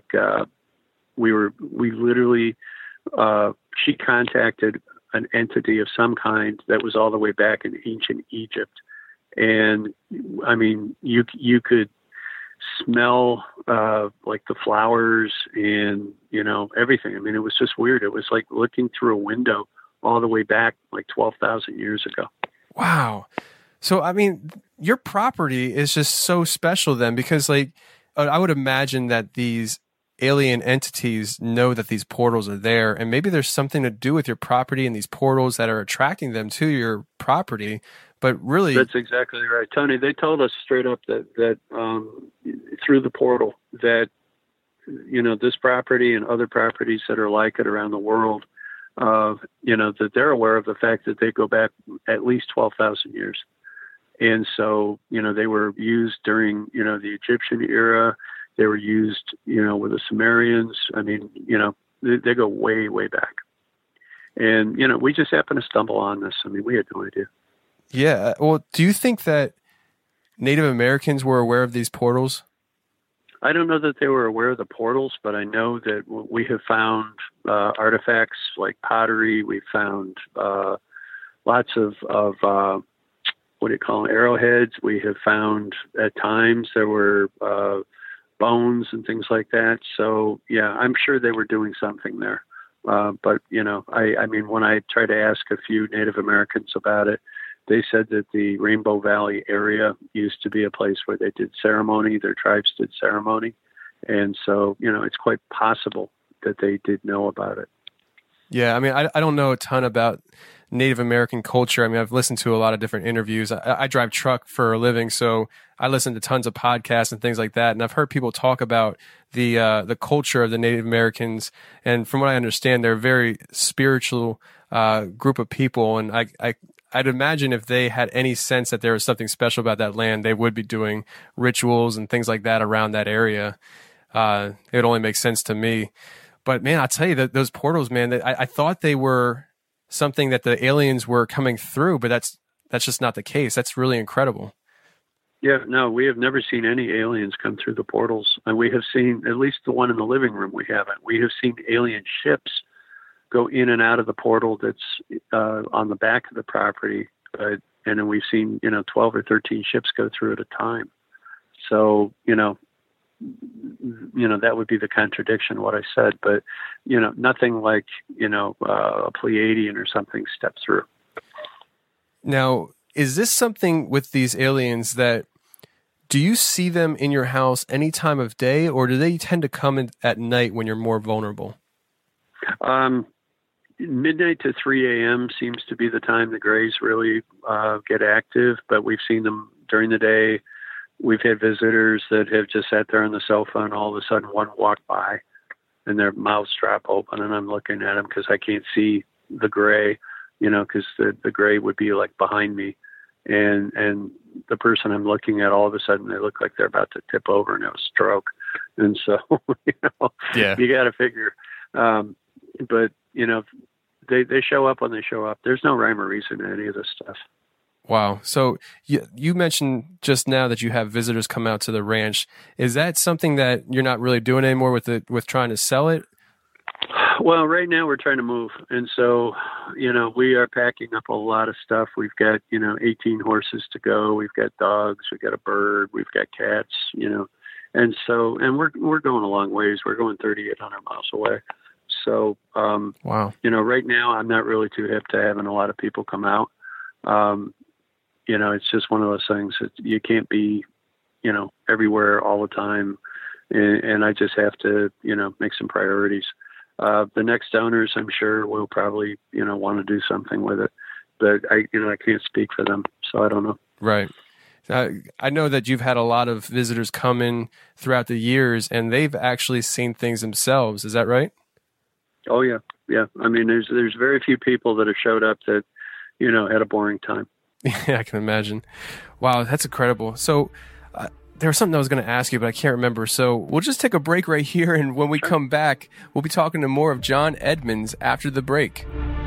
she contacted an entity of some kind that was all the way back in ancient Egypt. And I mean, you could smell like the flowers and, everything. I mean, it was just weird. It was like looking through a window all the way back like 12,000 years ago. Wow. So, I mean, your property is just so special then, because like, I would imagine that these alien entities know that these portals are there, and maybe there's something to do with your property and these portals that are attracting them to your property. But really, that's exactly right, Tony. They told us straight up that through the portal that, this property and other properties that are like it around the world, that they're aware of the fact that they go back at least 12,000 years. And so, they were used during, the Egyptian era. They were used, with the Sumerians. I mean, they go way, way back. And, we just happened to stumble on this. I mean, we had no idea. Yeah. Well, do you think that Native Americans were aware of these portals? I don't know that they were aware of the portals, but I know that we have found artifacts like pottery. We found lots of what do you call them, arrowheads. We have found at times there were bones and things like that. So, yeah, I'm sure they were doing something there. But, I mean, when I try to ask a few Native Americans about it, they said that the Rainbow Valley area used to be a place where they did ceremony. Their tribes did ceremony. And so, it's quite possible that they did know about it. Yeah, I mean, I don't know a ton about Native American culture. I mean, I've listened to a lot of different interviews. I drive truck for a living, so I listen to tons of podcasts and things like that. And I've heard people talk about the culture of the Native Americans. And from what I understand, they're a very spiritual group of people. And I'd imagine if they had any sense that there was something special about that land, they would be doing rituals and things like that around that area. It would only make sense to me. But man, I'll tell you that those portals, man, I thought they were something that the aliens were coming through, but that's just not the case. That's really incredible. Yeah, no, we have never seen any aliens come through the portals. And we have seen, at least the one in the living room, we haven't. We have seen alien ships go in and out of the portal that's on the back of the property. And then we've seen, 12 or 13 ships go through at a time. So, that would be the contradiction of what I said, but, nothing like, a Pleiadian or something stepped through. Now, is this something with these aliens that, do you see them in your house any time of day, or do they tend to come in at night when you're more vulnerable? Midnight to 3 a.m. seems to be the time the Greys really get active, but we've seen them during the day. We've had visitors that have just sat there on the cell phone. All of a sudden, one walked by, and their mouths drop open, and I'm looking at them because I can't see the Grey, because the Grey would be like behind me, and the person I'm looking at, all of a sudden, they look like they're about to tip over and have a stroke, and so yeah, you got to figure. But they show up when they show up. There's no rhyme or reason to any of this stuff. Wow. So you mentioned just now that you have visitors come out to the ranch. Is that something that you're not really doing anymore with trying to sell it? Well, right now we're trying to move. And so, we are packing up a lot of stuff. We've got, 18 horses to go. We've got dogs. We've got a bird. We've got cats, And so, and we're going a long ways. We're going 3,800 miles away. So, wow. Right now I'm not really too hip to having a lot of people come out. It's just one of those things that you can't be, everywhere all the time. And I just have to, make some priorities. The next owners, I'm sure, will probably, want to do something with it, but I can't speak for them, so I don't know. Right. I know that you've had a lot of visitors come in throughout the years, and they've actually seen things themselves. Is that right? Oh yeah. Yeah. I mean, there's very few people that have showed up that, had a boring time. Yeah, I can imagine. Wow, that's incredible. So there was something I was going to ask you, but I can't remember. So we'll just take a break right here. And when we come back, we'll be talking to more of John Edmonds after the break.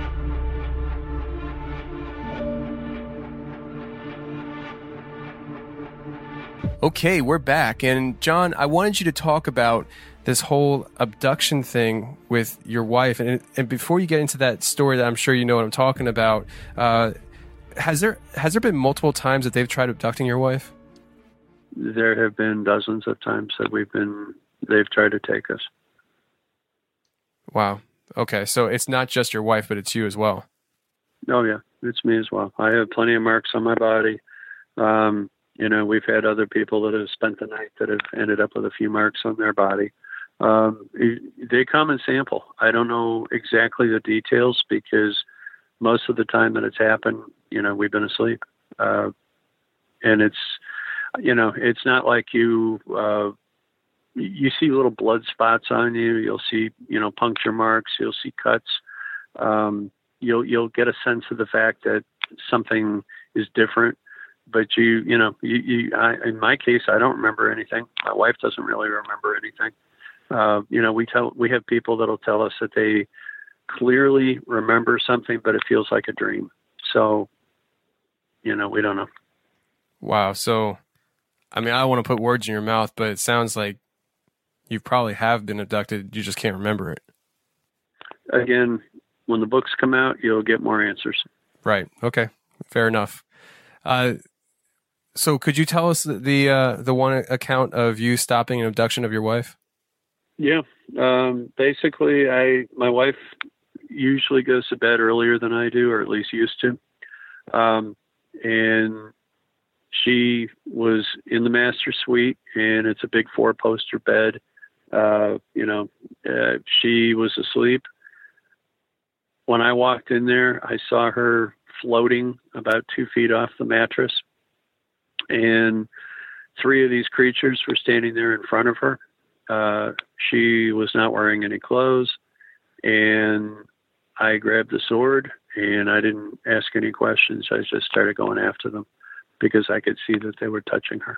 Okay, we're back. And John, I wanted you to talk about this whole abduction thing with your wife. And before you get into that story that I'm sure you know what I'm talking about, has there been multiple times that they've tried abducting your wife? there have been dozens of times that they've tried to take us. Wow. Okay. So it's not just your wife, but it's you as well. Oh yeah, it's me as well. I have plenty of marks on my body. We've had other people that have spent the night that have ended up with a few marks on their body. They come and sample. I don't know exactly the details because most of the time that it's happened, we've been asleep. And it's not like you see little blood spots on you. You'll see, puncture marks. You'll see cuts. You'll get a sense of the fact that something is different. But in my case, I don't remember anything. My wife doesn't really remember anything. We have people that'll tell us that they clearly remember something, but it feels like a dream. So, we don't know. Wow. So, I don't want to put words in your mouth, but it sounds like you probably have been abducted. You just can't remember it. Again, when the books come out, you'll get more answers. Right. Okay. Fair enough. So could you tell us the one account of you stopping an abduction of your wife? Yeah. Basically, my wife usually goes to bed earlier than I do, or at least used to. And she was in the master suite, and it's a big 4-poster bed. She was asleep. When I walked in there, I saw her floating about 2 feet off the mattress. And 3 of these creatures were standing there in front of her. She was not wearing any clothes. And I grabbed the sword, and I didn't ask any questions. I just started going after them because I could see that they were touching her.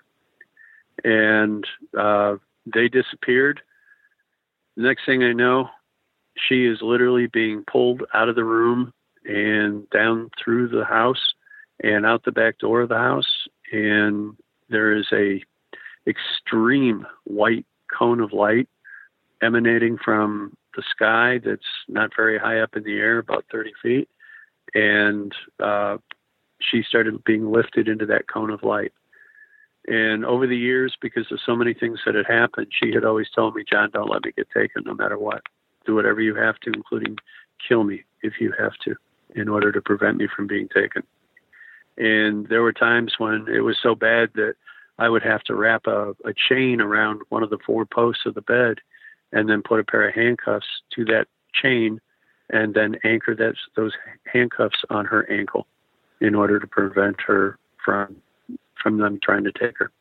And they disappeared. The next thing I know, she is literally being pulled out of the room and down through the house and out the back door of the house. And there is a extreme white cone of light emanating from the sky that's not very high up in the air, about 30 feet. And she started being lifted into that cone of light. And over the years, because of so many things that had happened, she had always told me, John, don't let me get taken no matter what. Do whatever you have to, including kill me if you have to, in order to prevent me from being taken. And there were times when it was so bad that I would have to wrap a chain around one of the 4 posts of the bed and then put a pair of handcuffs to that chain and then anchor those handcuffs on her ankle in order to prevent her from them trying to take her.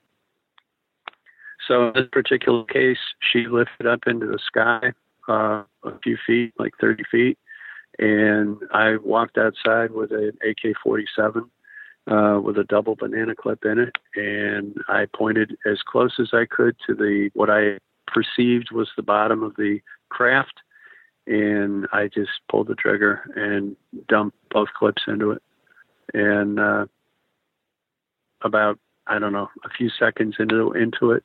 So in this particular case, she lifted up into the sky a few feet, like 30 feet, and I walked outside with an AK-47 with a double banana clip in it, and I pointed as close as I could to what I perceived was the bottom of the craft, and I just pulled the trigger and dumped both clips into it. And about, a few seconds into it,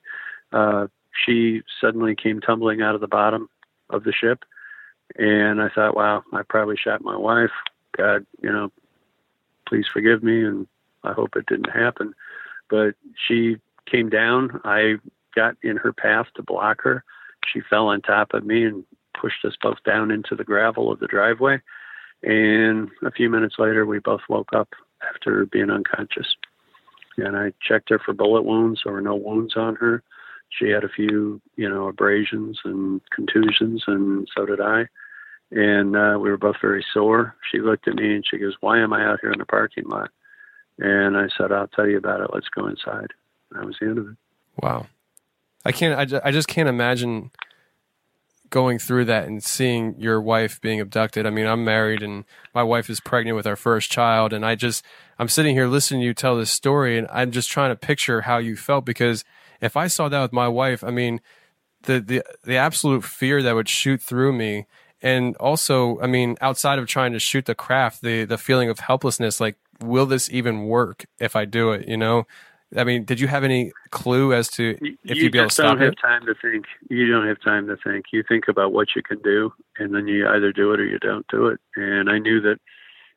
she suddenly came tumbling out of the bottom of the ship. And I thought, wow, I probably shot my wife. God, please forgive me. And I hope it didn't happen. But she came down. I got in her path to block her. She fell on top of me and pushed us both down into the gravel of the driveway. And a few minutes later, we both woke up after being unconscious. And I checked her for bullet wounds. There were no wounds on her. She had a few, abrasions and contusions, and so did I. And we were both very sore. She looked at me and she goes, "Why am I out here in the parking lot?" And I said, "I'll tell you about it. Let's go inside." And that was the end of it. Wow. I just can't imagine going through that and seeing your wife being abducted. I'm married and my wife is pregnant with our first child. And I'm sitting here listening to you tell this story, and I'm just trying to picture how you felt, because if I saw that with my wife, the absolute fear that would shoot through me. And also, outside of trying to shoot the craft, the feeling of helplessness, like, will this even work if I do it? Did you have any clue as to if you'd be able to stop it? You don't have time to think. You don't have time to think. You think about what you can do, and then you either do it or you don't do it. And I knew that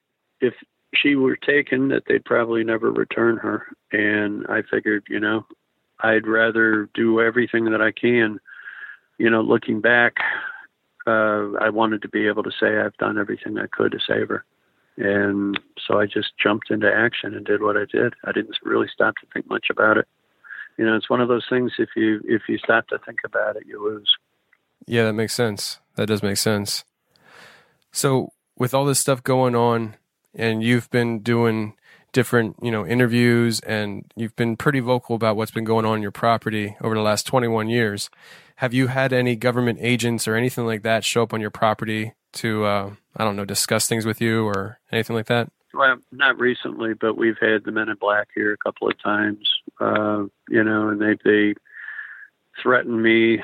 if she were taken, that they'd probably never return her. And I figured, I'd rather do everything that I can. Looking back, I wanted to be able to say I've done everything I could to save her. And so I just jumped into action and did what I did. I didn't really stop to think much about it. It's one of those things, if you stop to think about it, you lose. Yeah, that makes sense. That does make sense. So with all this stuff going on, and you've been doing different, interviews, and you've been pretty vocal about what's been going on in your property over the last 21 years, have you had any government agents or anything like that show up on your property to, discuss things with you or anything like that? Well, not recently, but we've had the Men in Black here a couple of times, and they threatened me,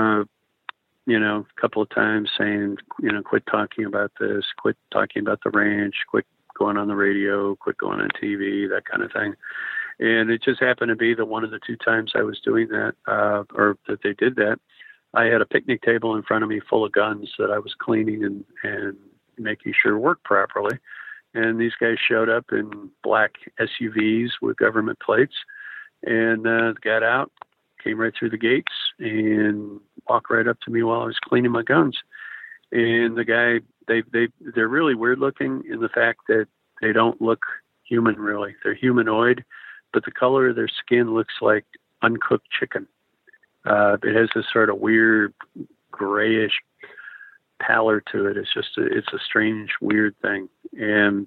a couple of times saying, quit talking about this, quit talking about the ranch, quit going on the radio, quit going on TV, that kind of thing. And it just happened to be that one of the two times I was doing that, or that they did that, I had a picnic table in front of me full of guns that I was cleaning and making sure worked properly. And these guys showed up in black SUVs with government plates and got out, came right through the gates and walked right up to me while I was cleaning my guns. And the guy, they're really weird looking in the fact that they don't look human really. They're humanoid, but the color of their skin looks like uncooked chicken. It has this sort of weird grayish pallor to it. It's a strange, weird thing. And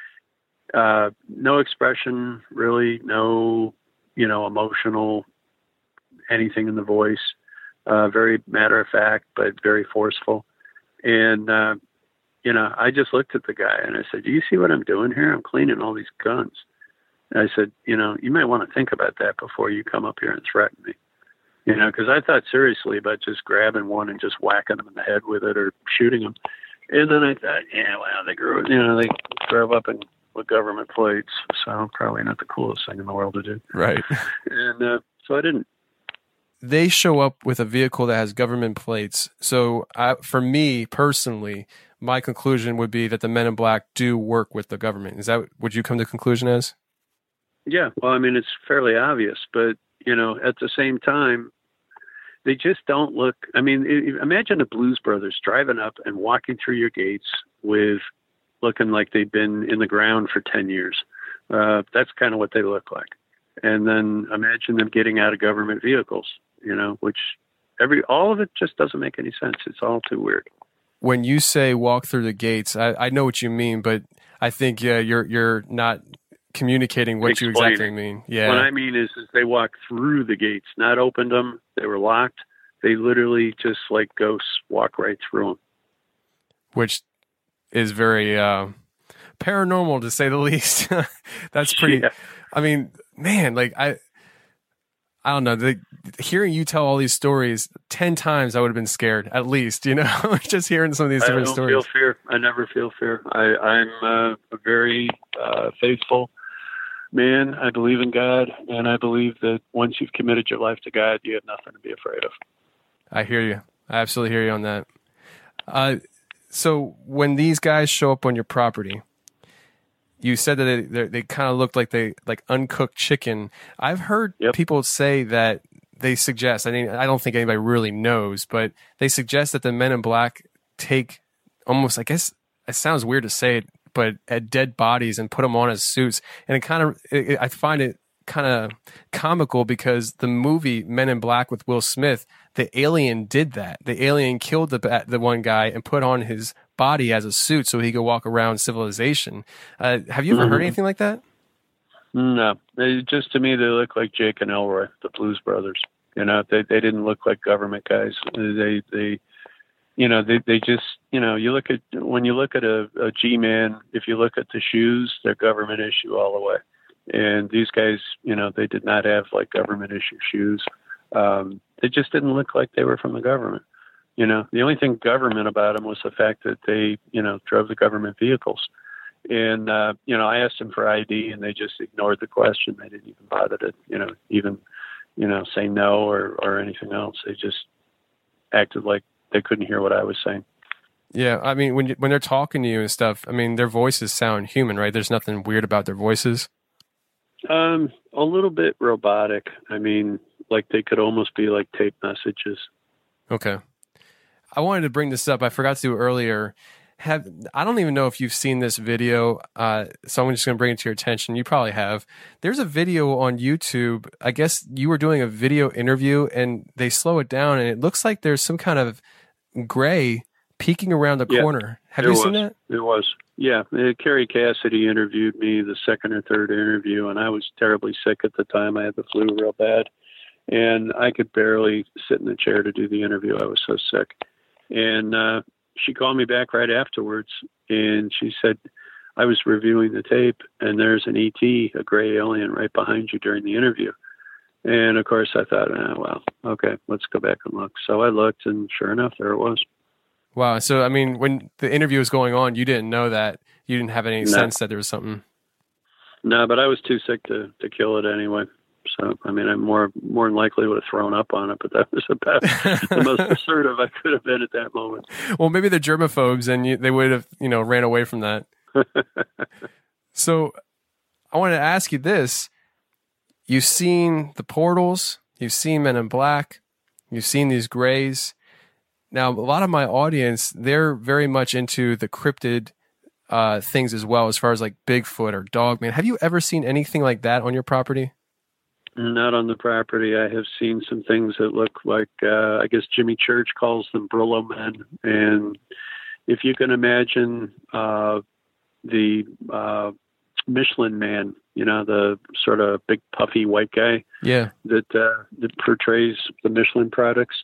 no expression, really, no, emotional anything in the voice. Very matter of fact, but very forceful. And, I just looked at the guy and I said, do you see what I'm doing here? I'm cleaning all these guns. And I said, you might want to think about that before you come up here and threaten me. Because I thought seriously about just grabbing one and just whacking them in the head with it or shooting them. And then I thought, they drove up with government plates, so probably not the coolest thing in the world to do. Right. And so I didn't. They show up with a vehicle that has government plates. So for me personally, my conclusion would be that the Men in Black do work with the government. Is that what you come to the conclusion as? Yeah. Well, it's fairly obvious, but, at the same time, they just don't look. Imagine the Blues Brothers driving up and walking through your gates with looking like they've been in the ground for 10 years. That's kind of what they look like. And then imagine them getting out of government vehicles, which all of it just doesn't make any sense. It's all too weird. When you say walk through the gates, I know what you mean, but I think you're not communicating what you exactly mean. Yeah. What I mean is they walked through the gates, not opened them. They were locked. They literally just like ghosts walk right through them. Which is very paranormal to say the least. That's pretty, yeah. Man, I don't know. Hearing you tell all these stories 10 times, I would have been scared, at least, just hearing some of these different stories. I don't feel fear. I never feel fear. I'm a very faithful man. I believe in God, and I believe that once you've committed your life to God, you have nothing to be afraid of. I hear you. I absolutely hear you on that. So when these guys show up on your property, you said that they kind of looked like uncooked chicken. I've heard people say that they suggest, I don't think anybody really knows, but they suggest that the Men in Black take almost, I guess it sounds weird to say it, but at dead bodies and put them on as suits. And I find it kind of comical because the movie Men in Black with Will Smith, the alien did that. The alien killed the one guy and put on his body as a suit so he could walk around civilization. Have you ever heard anything like that? No. To me, they look like Jake and Elroy, the Blues Brothers. They didn't look like government guys. They just, when you look at a G-man, if you look at the shoes, they're government issue all the way. And these guys, they did not have like government issue shoes. They just didn't look like they were from the government. The only thing government about them was the fact that they, drove the government vehicles. And, I asked them for ID and they just ignored the question. They didn't even bother to, say no or anything else. They just acted like they couldn't hear what I was saying. Yeah. When they're talking to you and stuff, their voices sound human, right? There's nothing weird about their voices. A little bit robotic. I mean, like they could almost be like tape messages. Okay. I wanted to bring this up. I forgot to do earlier. I don't even know if you've seen this video, so I'm just going to bring it to your attention. You probably have. There's a video on YouTube. I guess you were doing a video interview, and they slow it down, and it looks like there's some kind of gray peeking around the corner. Have you seen that? It was. Yeah. Carrie Cassidy interviewed me the second or third interview, and I was terribly sick at the time. I had the flu real bad, and I could barely sit in the chair to do the interview. I was so sick. And she called me back right afterwards, and she said, I was reviewing the tape, and there's an ET, a gray alien, right behind you during the interview. And, of course, I thought, well, okay, let's go back and look. So I looked, and sure enough, there it was. Wow. So, I mean, when the interview was going on, you didn't know that. You didn't have any sense that there was something. No, but I was too sick to kill it anyway. So, I mean, I more than likely would have thrown up on it, but that was about the most assertive I could have been at that moment. Well, maybe they're germaphobes and they would have, ran away from that. So I wanted to ask you this. You've seen the portals, you've seen Men in Black, you've seen these grays. Now, a lot of my audience, they're very much into the cryptid things as well, as far as like Bigfoot or Dogman. Have you ever seen anything like that on your property? Not on the property. I have seen some things that look like, I guess Jimmy Church calls them Brillo men. And if you can imagine the Michelin Man, the sort of big puffy white guy that portrays the Michelin products.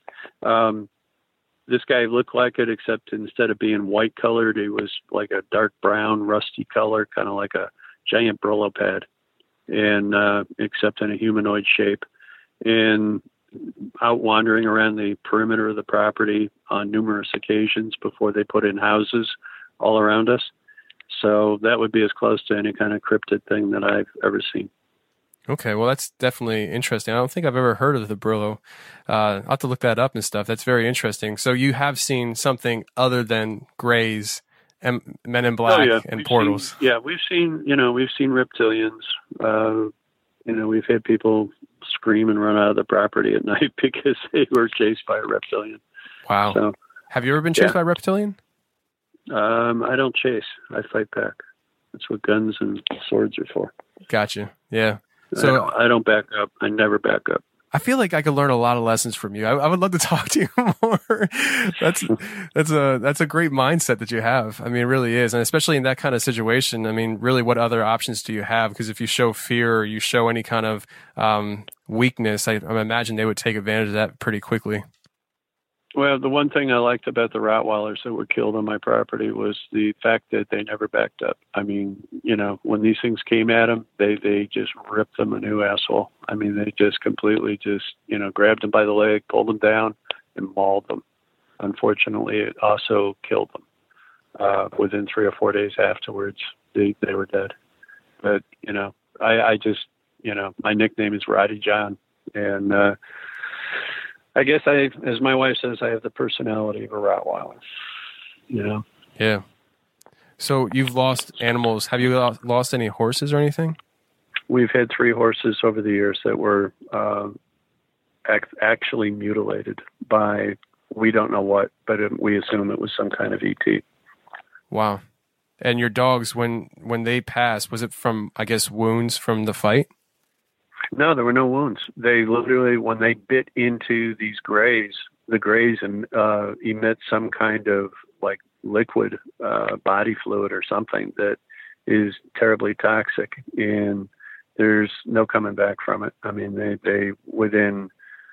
This guy looked like it, except instead of being white colored, he was like a dark brown, rusty color, kind of like a giant Brillo pad. And except in a humanoid shape, and out wandering around the perimeter of the property on numerous occasions before they put in houses all around us. So that would be as close to any kind of cryptid thing that I've ever seen. Okay, well, that's definitely interesting. I don't think I've ever heard of the Brillo. I'll have to look that up and stuff. That's very interesting. So you have seen something other than grays and Men in Black and portals. We've seen reptilians. We've had people scream and run out of the property at night because they were chased by a reptilian. Wow. So, have you ever been chased by a reptilian? I don't chase. I fight back. That's what guns and swords are for. Gotcha. Yeah. So I don't back up. I never back up. I feel like I could learn a lot of lessons from you. I would love to talk to you more. That's a great mindset that you have. I mean, it really is. And especially in that kind of situation, I mean, really what other options do you have? Because if you show fear or you show any kind of weakness, I imagine they would take advantage of that pretty quickly. Well, the one thing I liked about the Rottweilers that were killed on my property was the fact that they never backed up. I mean, when these things came at them, they just ripped them a new asshole. I mean, they just completely grabbed them by the leg, pulled them down, and mauled them. Unfortunately, it also killed them. Within 3 or 4 days afterwards, they were dead. But, I just, my nickname is Roddy John. And, I guess as my wife says, I have the personality of a Rottweiler, Yeah. So you've lost animals. Have you lost any horses or anything? We've had 3 horses over the years that were actually mutilated by, we don't know what, but we assume it was some kind of ET. Wow. And your dogs, when they passed, was it from, I guess, wounds from the fight? No, there were no wounds. They literally, when they bit into these grays, the grays emit some kind of like liquid body fluid or something that is terribly toxic, and there's no coming back from it. I mean, they within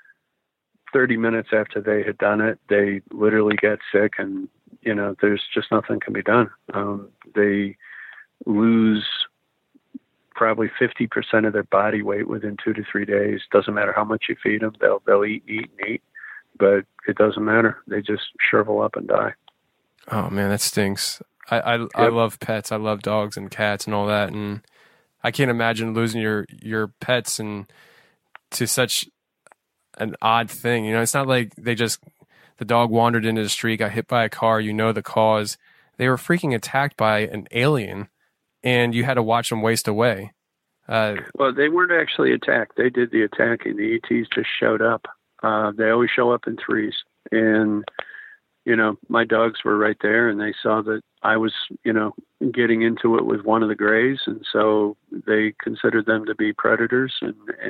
30 minutes after they had done it, they literally got sick, and there's just nothing can be done. They lose probably 50% of their body weight within 2 to 3 days. Doesn't matter how much you feed them. They'll eat, but it doesn't matter. They just shrivel up and die. Oh man, that stinks. I love pets. I love dogs and cats and all that. And I can't imagine losing your pets and to such an odd thing. It's not like the dog wandered into the street, got hit by a car, the cause. They were freaking attacked by an alien, and you had to watch them waste away. Well, they weren't actually attacked. They did the attacking. The ETs just showed up. They always show up in threes. And, my dogs were right there, and they saw that I was, getting into it with one of the grays. And so they considered them to be predators, and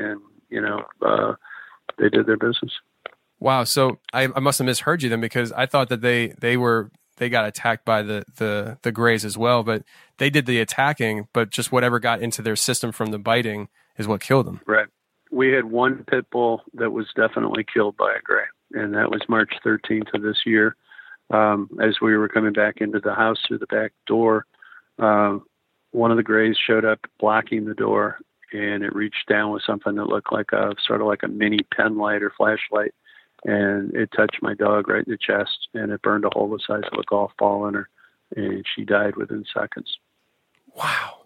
they did their business. Wow. So I must have misheard you then, because I thought that they got attacked by the grays as well, but they did the attacking, but just whatever got into their system from the biting is what killed them. Right. We had one pit bull that was definitely killed by a gray, and that was March 13th of this year. As we were coming back into the house through the back door, one of the grays showed up blocking the door, and it reached down with something that looked like sort of like a mini pen light or flashlight. And it touched my dog right in the chest, and it burned a hole the size of a golf ball in her, and she died within seconds. Wow.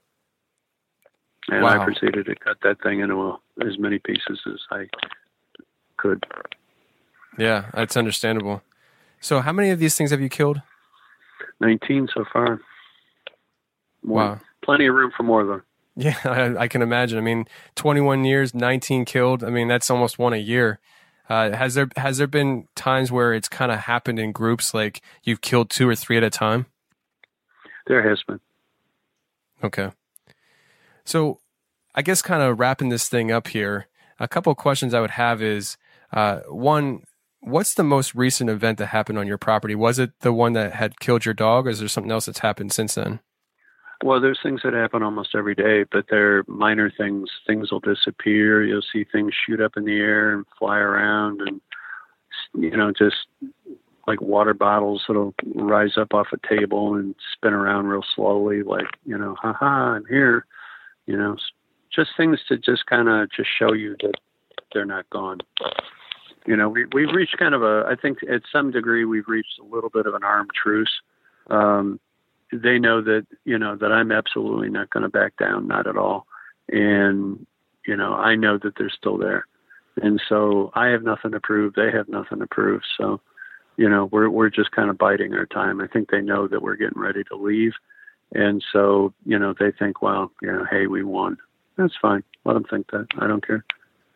And I proceeded to cut that thing into as many pieces as I could. Yeah, that's understandable. So how many of these things have you killed? 19 so far. Wow. Plenty of room for more, though. Yeah, I can imagine. I mean, 21 years, 19 killed. I mean, that's almost one a year. Has there been times where it's kind of happened in groups, like you've killed 2 or 3 at a time? There has been. Okay. So I guess kind of wrapping this thing up here, a couple of questions I would have is, one, what's the most recent event that happened on your property? Was it the one that had killed your dog, or is there something else that's happened since then? Well, there's things that happen almost every day, but they're minor things. Things will disappear. You'll see things shoot up in the air and fly around, and, just like water bottles that'll rise up off a table and spin around real slowly, like, haha, I'm here. Just things to just kind of just show you that they're not gone. We've reached kind of I think at some degree we've reached a little bit of an armed truce. They know that, that I'm absolutely not going to back down, not at all. And, I know that they're still there. And so I have nothing to prove. They have nothing to prove. So, we're just kind of biding our time. I think they know that we're getting ready to leave. And so, they think, well, hey, we won. That's fine. Let them think that. I don't care.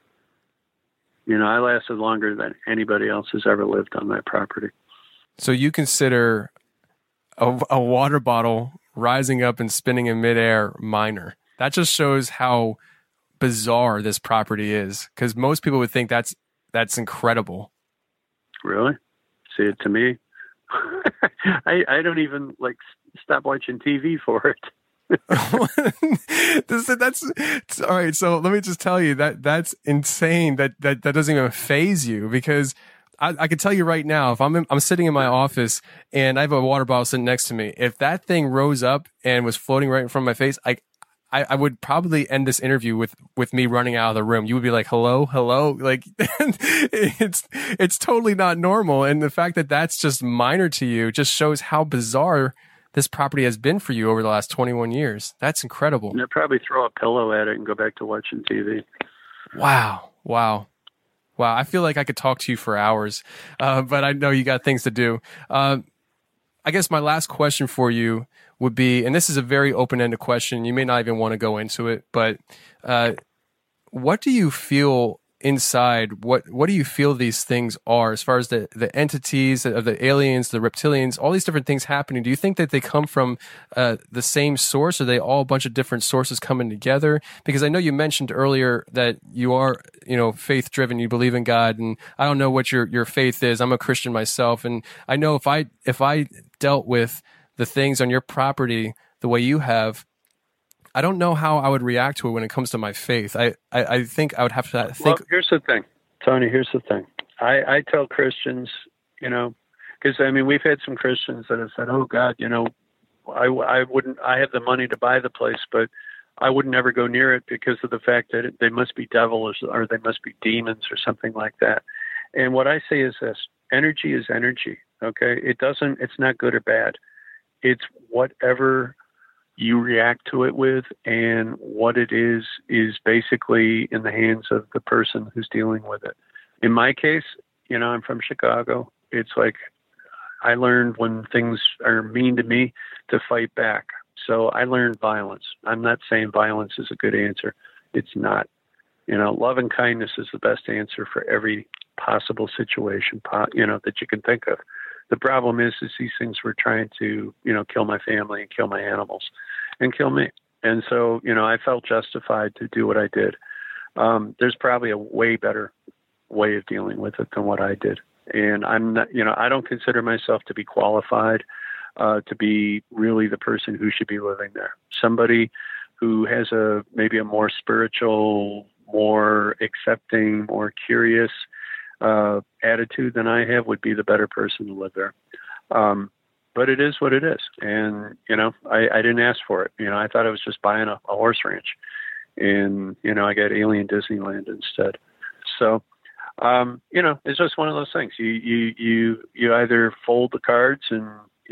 I lasted longer than anybody else has ever lived on that property. So you consider a water bottle rising up and spinning in midair minor? That just shows how bizarre this property is, because most people would think that's incredible. Really? See, it to me, I don't even stop watching TV for it. That's all right. So let me just tell you that's insane. That doesn't even faze you, because I can tell you right now, if I'm sitting in my office and I have a water bottle sitting next to me, if that thing rose up and was floating right in front of my face, I would probably end this interview with me running out of the room. You would be like, hello, like it's totally not normal. And the fact that that's just minor to you just shows how bizarre this property has been for you over the last 21 years. That's incredible. And I'd probably throw a pillow at it and go back to watching TV. Wow. I feel like I could talk to you for hours, but I know you got things to do. I guess my last question for you would be, and this is a very open-ended question, you may not even want to go into it, but what do you feel inside? What do you feel these things are, as far as the entities of the aliens, the reptilians, all these different things happening? Do you think that they come from the same source? Are they all a bunch of different sources coming together? Because I know you mentioned earlier that you are, faith driven, you believe in God, and I don't know what your faith is. I'm a Christian myself, and I know if I dealt with the things on your property the way you have, I don't know how I would react to it when it comes to my faith. I think I would have to think. Well, here's the thing, Tony. Here's the thing. I tell Christians, because we've had some Christians that have said, "Oh God, I wouldn't. I have the money to buy the place, but I would never go near it because of the fact that they must be devils or they must be demons or something like that." And what I say is this: energy is energy. Okay, it's not good or bad. It's whatever you react to it with, and what it is basically in the hands of the person who's dealing with it. In my case, I'm from Chicago. It's like I learned when things are mean to me to fight back. So I learned violence. I'm not saying violence is a good answer. It's not. Love and kindness is the best answer for every possible situation, that you can think of. The problem is these things were trying to, kill my family and kill my animals and kill me. And so, I felt justified to do what I did. There's probably a way better way of dealing with it than what I did. And I'm not, I don't consider myself to be qualified to be really the person who should be living there. Somebody who has maybe a more spiritual, more accepting, more curious attitude than I have would be the better person to live there. But it is what it is. And, I didn't ask for it. I thought I was just buying a horse ranch. And, I got Alien Disneyland instead. So, it's just one of those things. You either fold the cards and,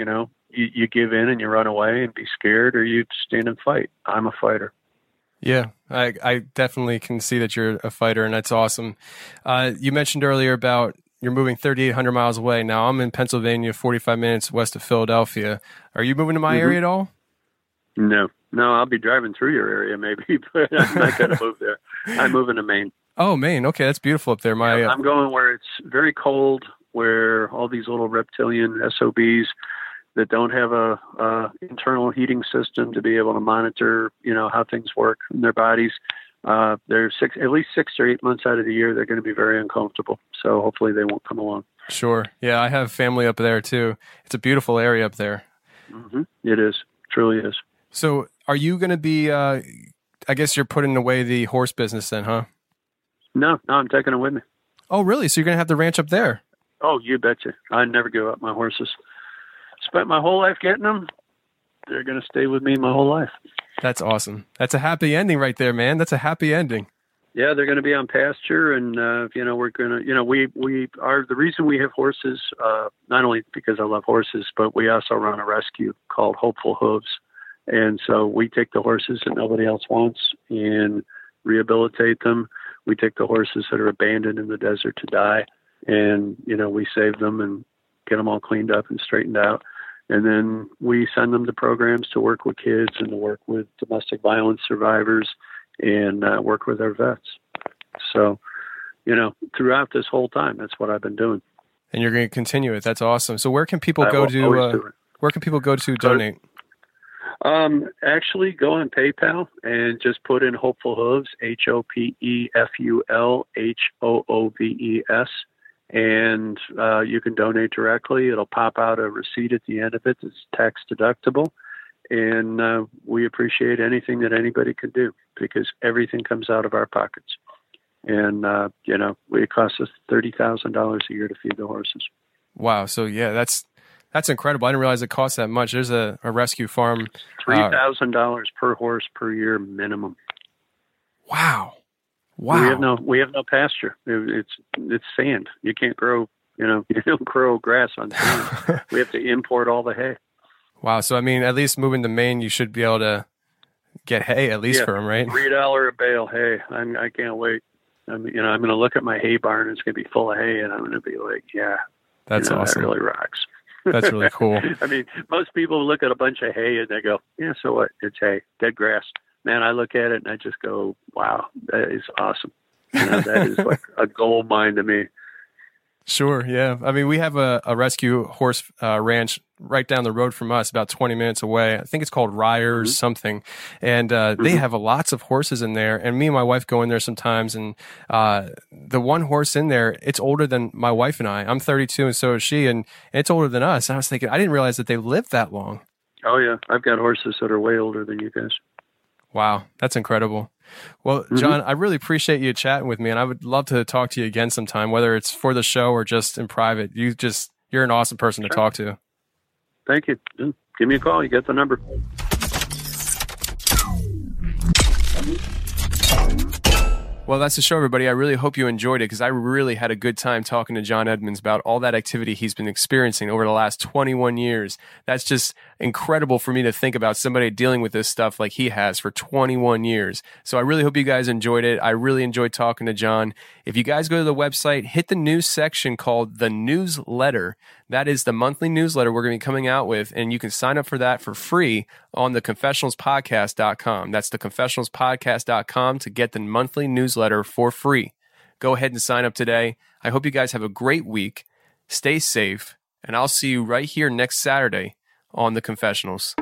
you give in and you run away and be scared, or you stand and fight. I'm a fighter. Yeah, I definitely can see that you're a fighter, and that's awesome. You mentioned earlier about you're moving 3,800 miles away. Now, I'm in Pennsylvania, 45 minutes west of Philadelphia. Are you moving to my area at all? No, I'll be driving through your area maybe, but I'm not going to move there. I'm moving to Maine. Oh, Maine. Okay, that's beautiful up there. I'm going where it's very cold, where all these little reptilian SOBs that don't have a internal heating system to be able to monitor, how things work in their bodies. They're at least 6 or 8 months out of the year, they're going to be very uncomfortable. So hopefully they won't come along. Sure. Yeah, I have family up there too. It's a beautiful area up there. Mm-hmm. It is. Truly is. So are you going to be, I guess you're putting away the horse business then, huh? No, I'm taking it with me. Oh, really? So you're going to have the ranch up there? Oh, you betcha. I never give up my horses. Spent my whole life getting them. They're going to stay with me my whole life. That's awesome. That's a happy ending right there, man. That's a happy ending. Yeah, they're going to be on pasture, and we're going to, we are the reason we have horses. Not only because I love horses, but we also run a rescue called Hopeful Hooves, and so we take the horses that nobody else wants and rehabilitate them. We take the horses that are abandoned in the desert to die, and we save them and get them all cleaned up and straightened out. And then we send them to programs to work with kids and to work with domestic violence survivors and work with our vets. So, throughout this whole time, that's what I've been doing. And you're going to continue it. That's awesome. So where can people go to donate? Actually go on PayPal and just put in Hopeful Hooves, HOPEFULHOOVES. And you can donate directly. It'll pop out a receipt at the end of it that's tax deductible. And we appreciate anything that anybody can do because everything comes out of our pockets. And, it costs us $30,000 a year to feed the horses. Wow. So, yeah, that's incredible. I didn't realize it costs that much. There's a rescue farm. $3,000 per horse per year minimum. Wow. We have no pasture. It's sand. You can't grow, you don't grow grass on sand. We have to import all the hay. Wow. So, at least moving to Maine, you should be able to get hay at least for them, right? $3 a bale hay. I can't wait. I'm going to look at my hay barn. It's going to be full of hay, and I'm going to be like, yeah, that's awesome. That really rocks. That's really cool. Most people look at a bunch of hay and they go, yeah, so what? It's hay, dead grass. Man, I look at it and I just go, wow, that is awesome. That is like a gold mine to me. Sure, yeah. We have a rescue horse ranch right down the road from us, about 20 minutes away. I think it's called Ryers something. And they have lots of horses in there. And me and my wife go in there sometimes. And the one horse in there, it's older than my wife and I. I'm 32 and so is she. And it's older than us. And I was thinking, I didn't realize that they lived that long. Oh, yeah. I've got horses that are way older than you guys. Wow, that's incredible. Well, John, I really appreciate you chatting with me, and I would love to talk to you again sometime, whether it's for the show or just in private. You're an awesome person to talk to. Thank you. Give me a call. You got the number. Well, that's the show, everybody. I really hope you enjoyed it because I really had a good time talking to John Edmonds about all that activity he's been experiencing over the last 21 years. That's just incredible for me to think about somebody dealing with this stuff like he has for 21 years. So I really hope you guys enjoyed it. I really enjoyed talking to John. If you guys go to the website, hit the news section called The Newsletter. That is the monthly newsletter we're going to be coming out with, and you can sign up for that for free on theconfessionalspodcast.com. That's theconfessionalspodcast.com to get the monthly newsletter for free. Go ahead and sign up today. I hope you guys have a great week. Stay safe, and I'll see you right here next Saturday on The Confessionals.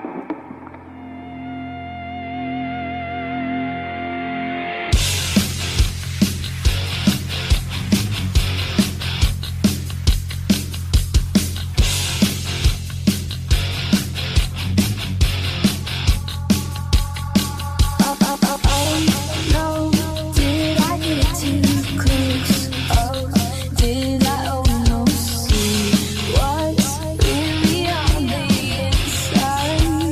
What's really on the inside?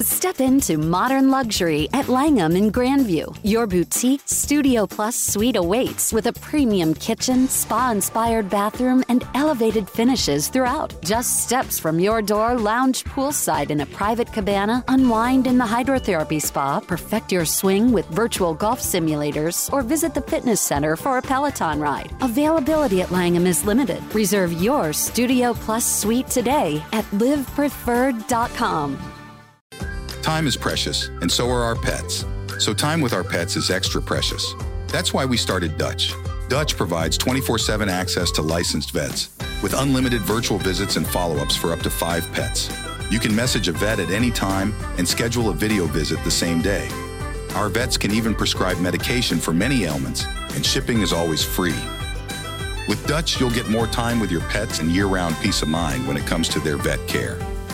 Step into modern luxury at Langham in Grandview. Your boutique Studio Plus suite awaits with a premium kitchen, spa-inspired bathroom, and elevated finishes throughout. Just steps from your door, lounge poolside in a private cabana, unwind in the hydrotherapy spa, perfect your swing with virtual golf simulators, or visit the fitness center for a Peloton ride. Availability at Langham is limited. Reserve your Studio Plus suite today at livepreferred.com. Time is precious, and so are our pets. So time with our pets is extra precious. That's why we started Dutch. Dutch provides 24/7 access to licensed vets with unlimited virtual visits and follow-ups for up to 5 pets. You can message a vet at any time and schedule a video visit the same day. Our vets can even prescribe medication for many ailments, and shipping is always free. With Dutch, you'll get more time with your pets and year-round peace of mind when it comes to their vet care.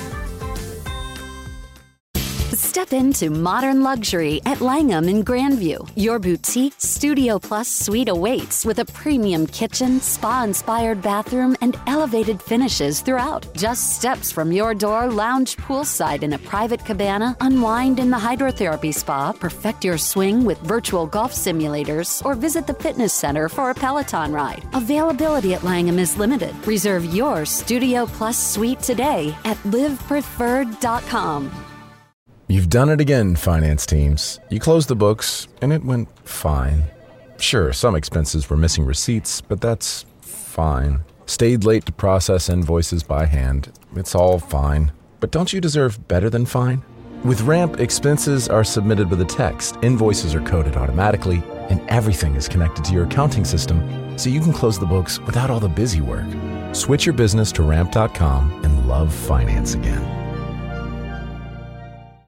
Step into modern luxury at Langham in Grandview. Your boutique Studio Plus suite awaits with a premium kitchen, spa-inspired bathroom, and elevated finishes throughout. Just steps from your door, lounge poolside in a private cabana, unwind in the hydrotherapy spa, perfect your swing with virtual golf simulators, or visit the fitness center for a Peloton ride. Availability at Langham is limited. Reserve your Studio Plus suite today at livepreferred.com. You've done it again, finance teams. You closed the books, and it went fine. Sure, some expenses were missing receipts, but that's fine. Stayed late to process invoices by hand. It's all fine. But don't you deserve better than fine? With Ramp, expenses are submitted with a text, invoices are coded automatically, and everything is connected to your accounting system, so you can close the books without all the busy work. Switch your business to Ramp.com and love finance again.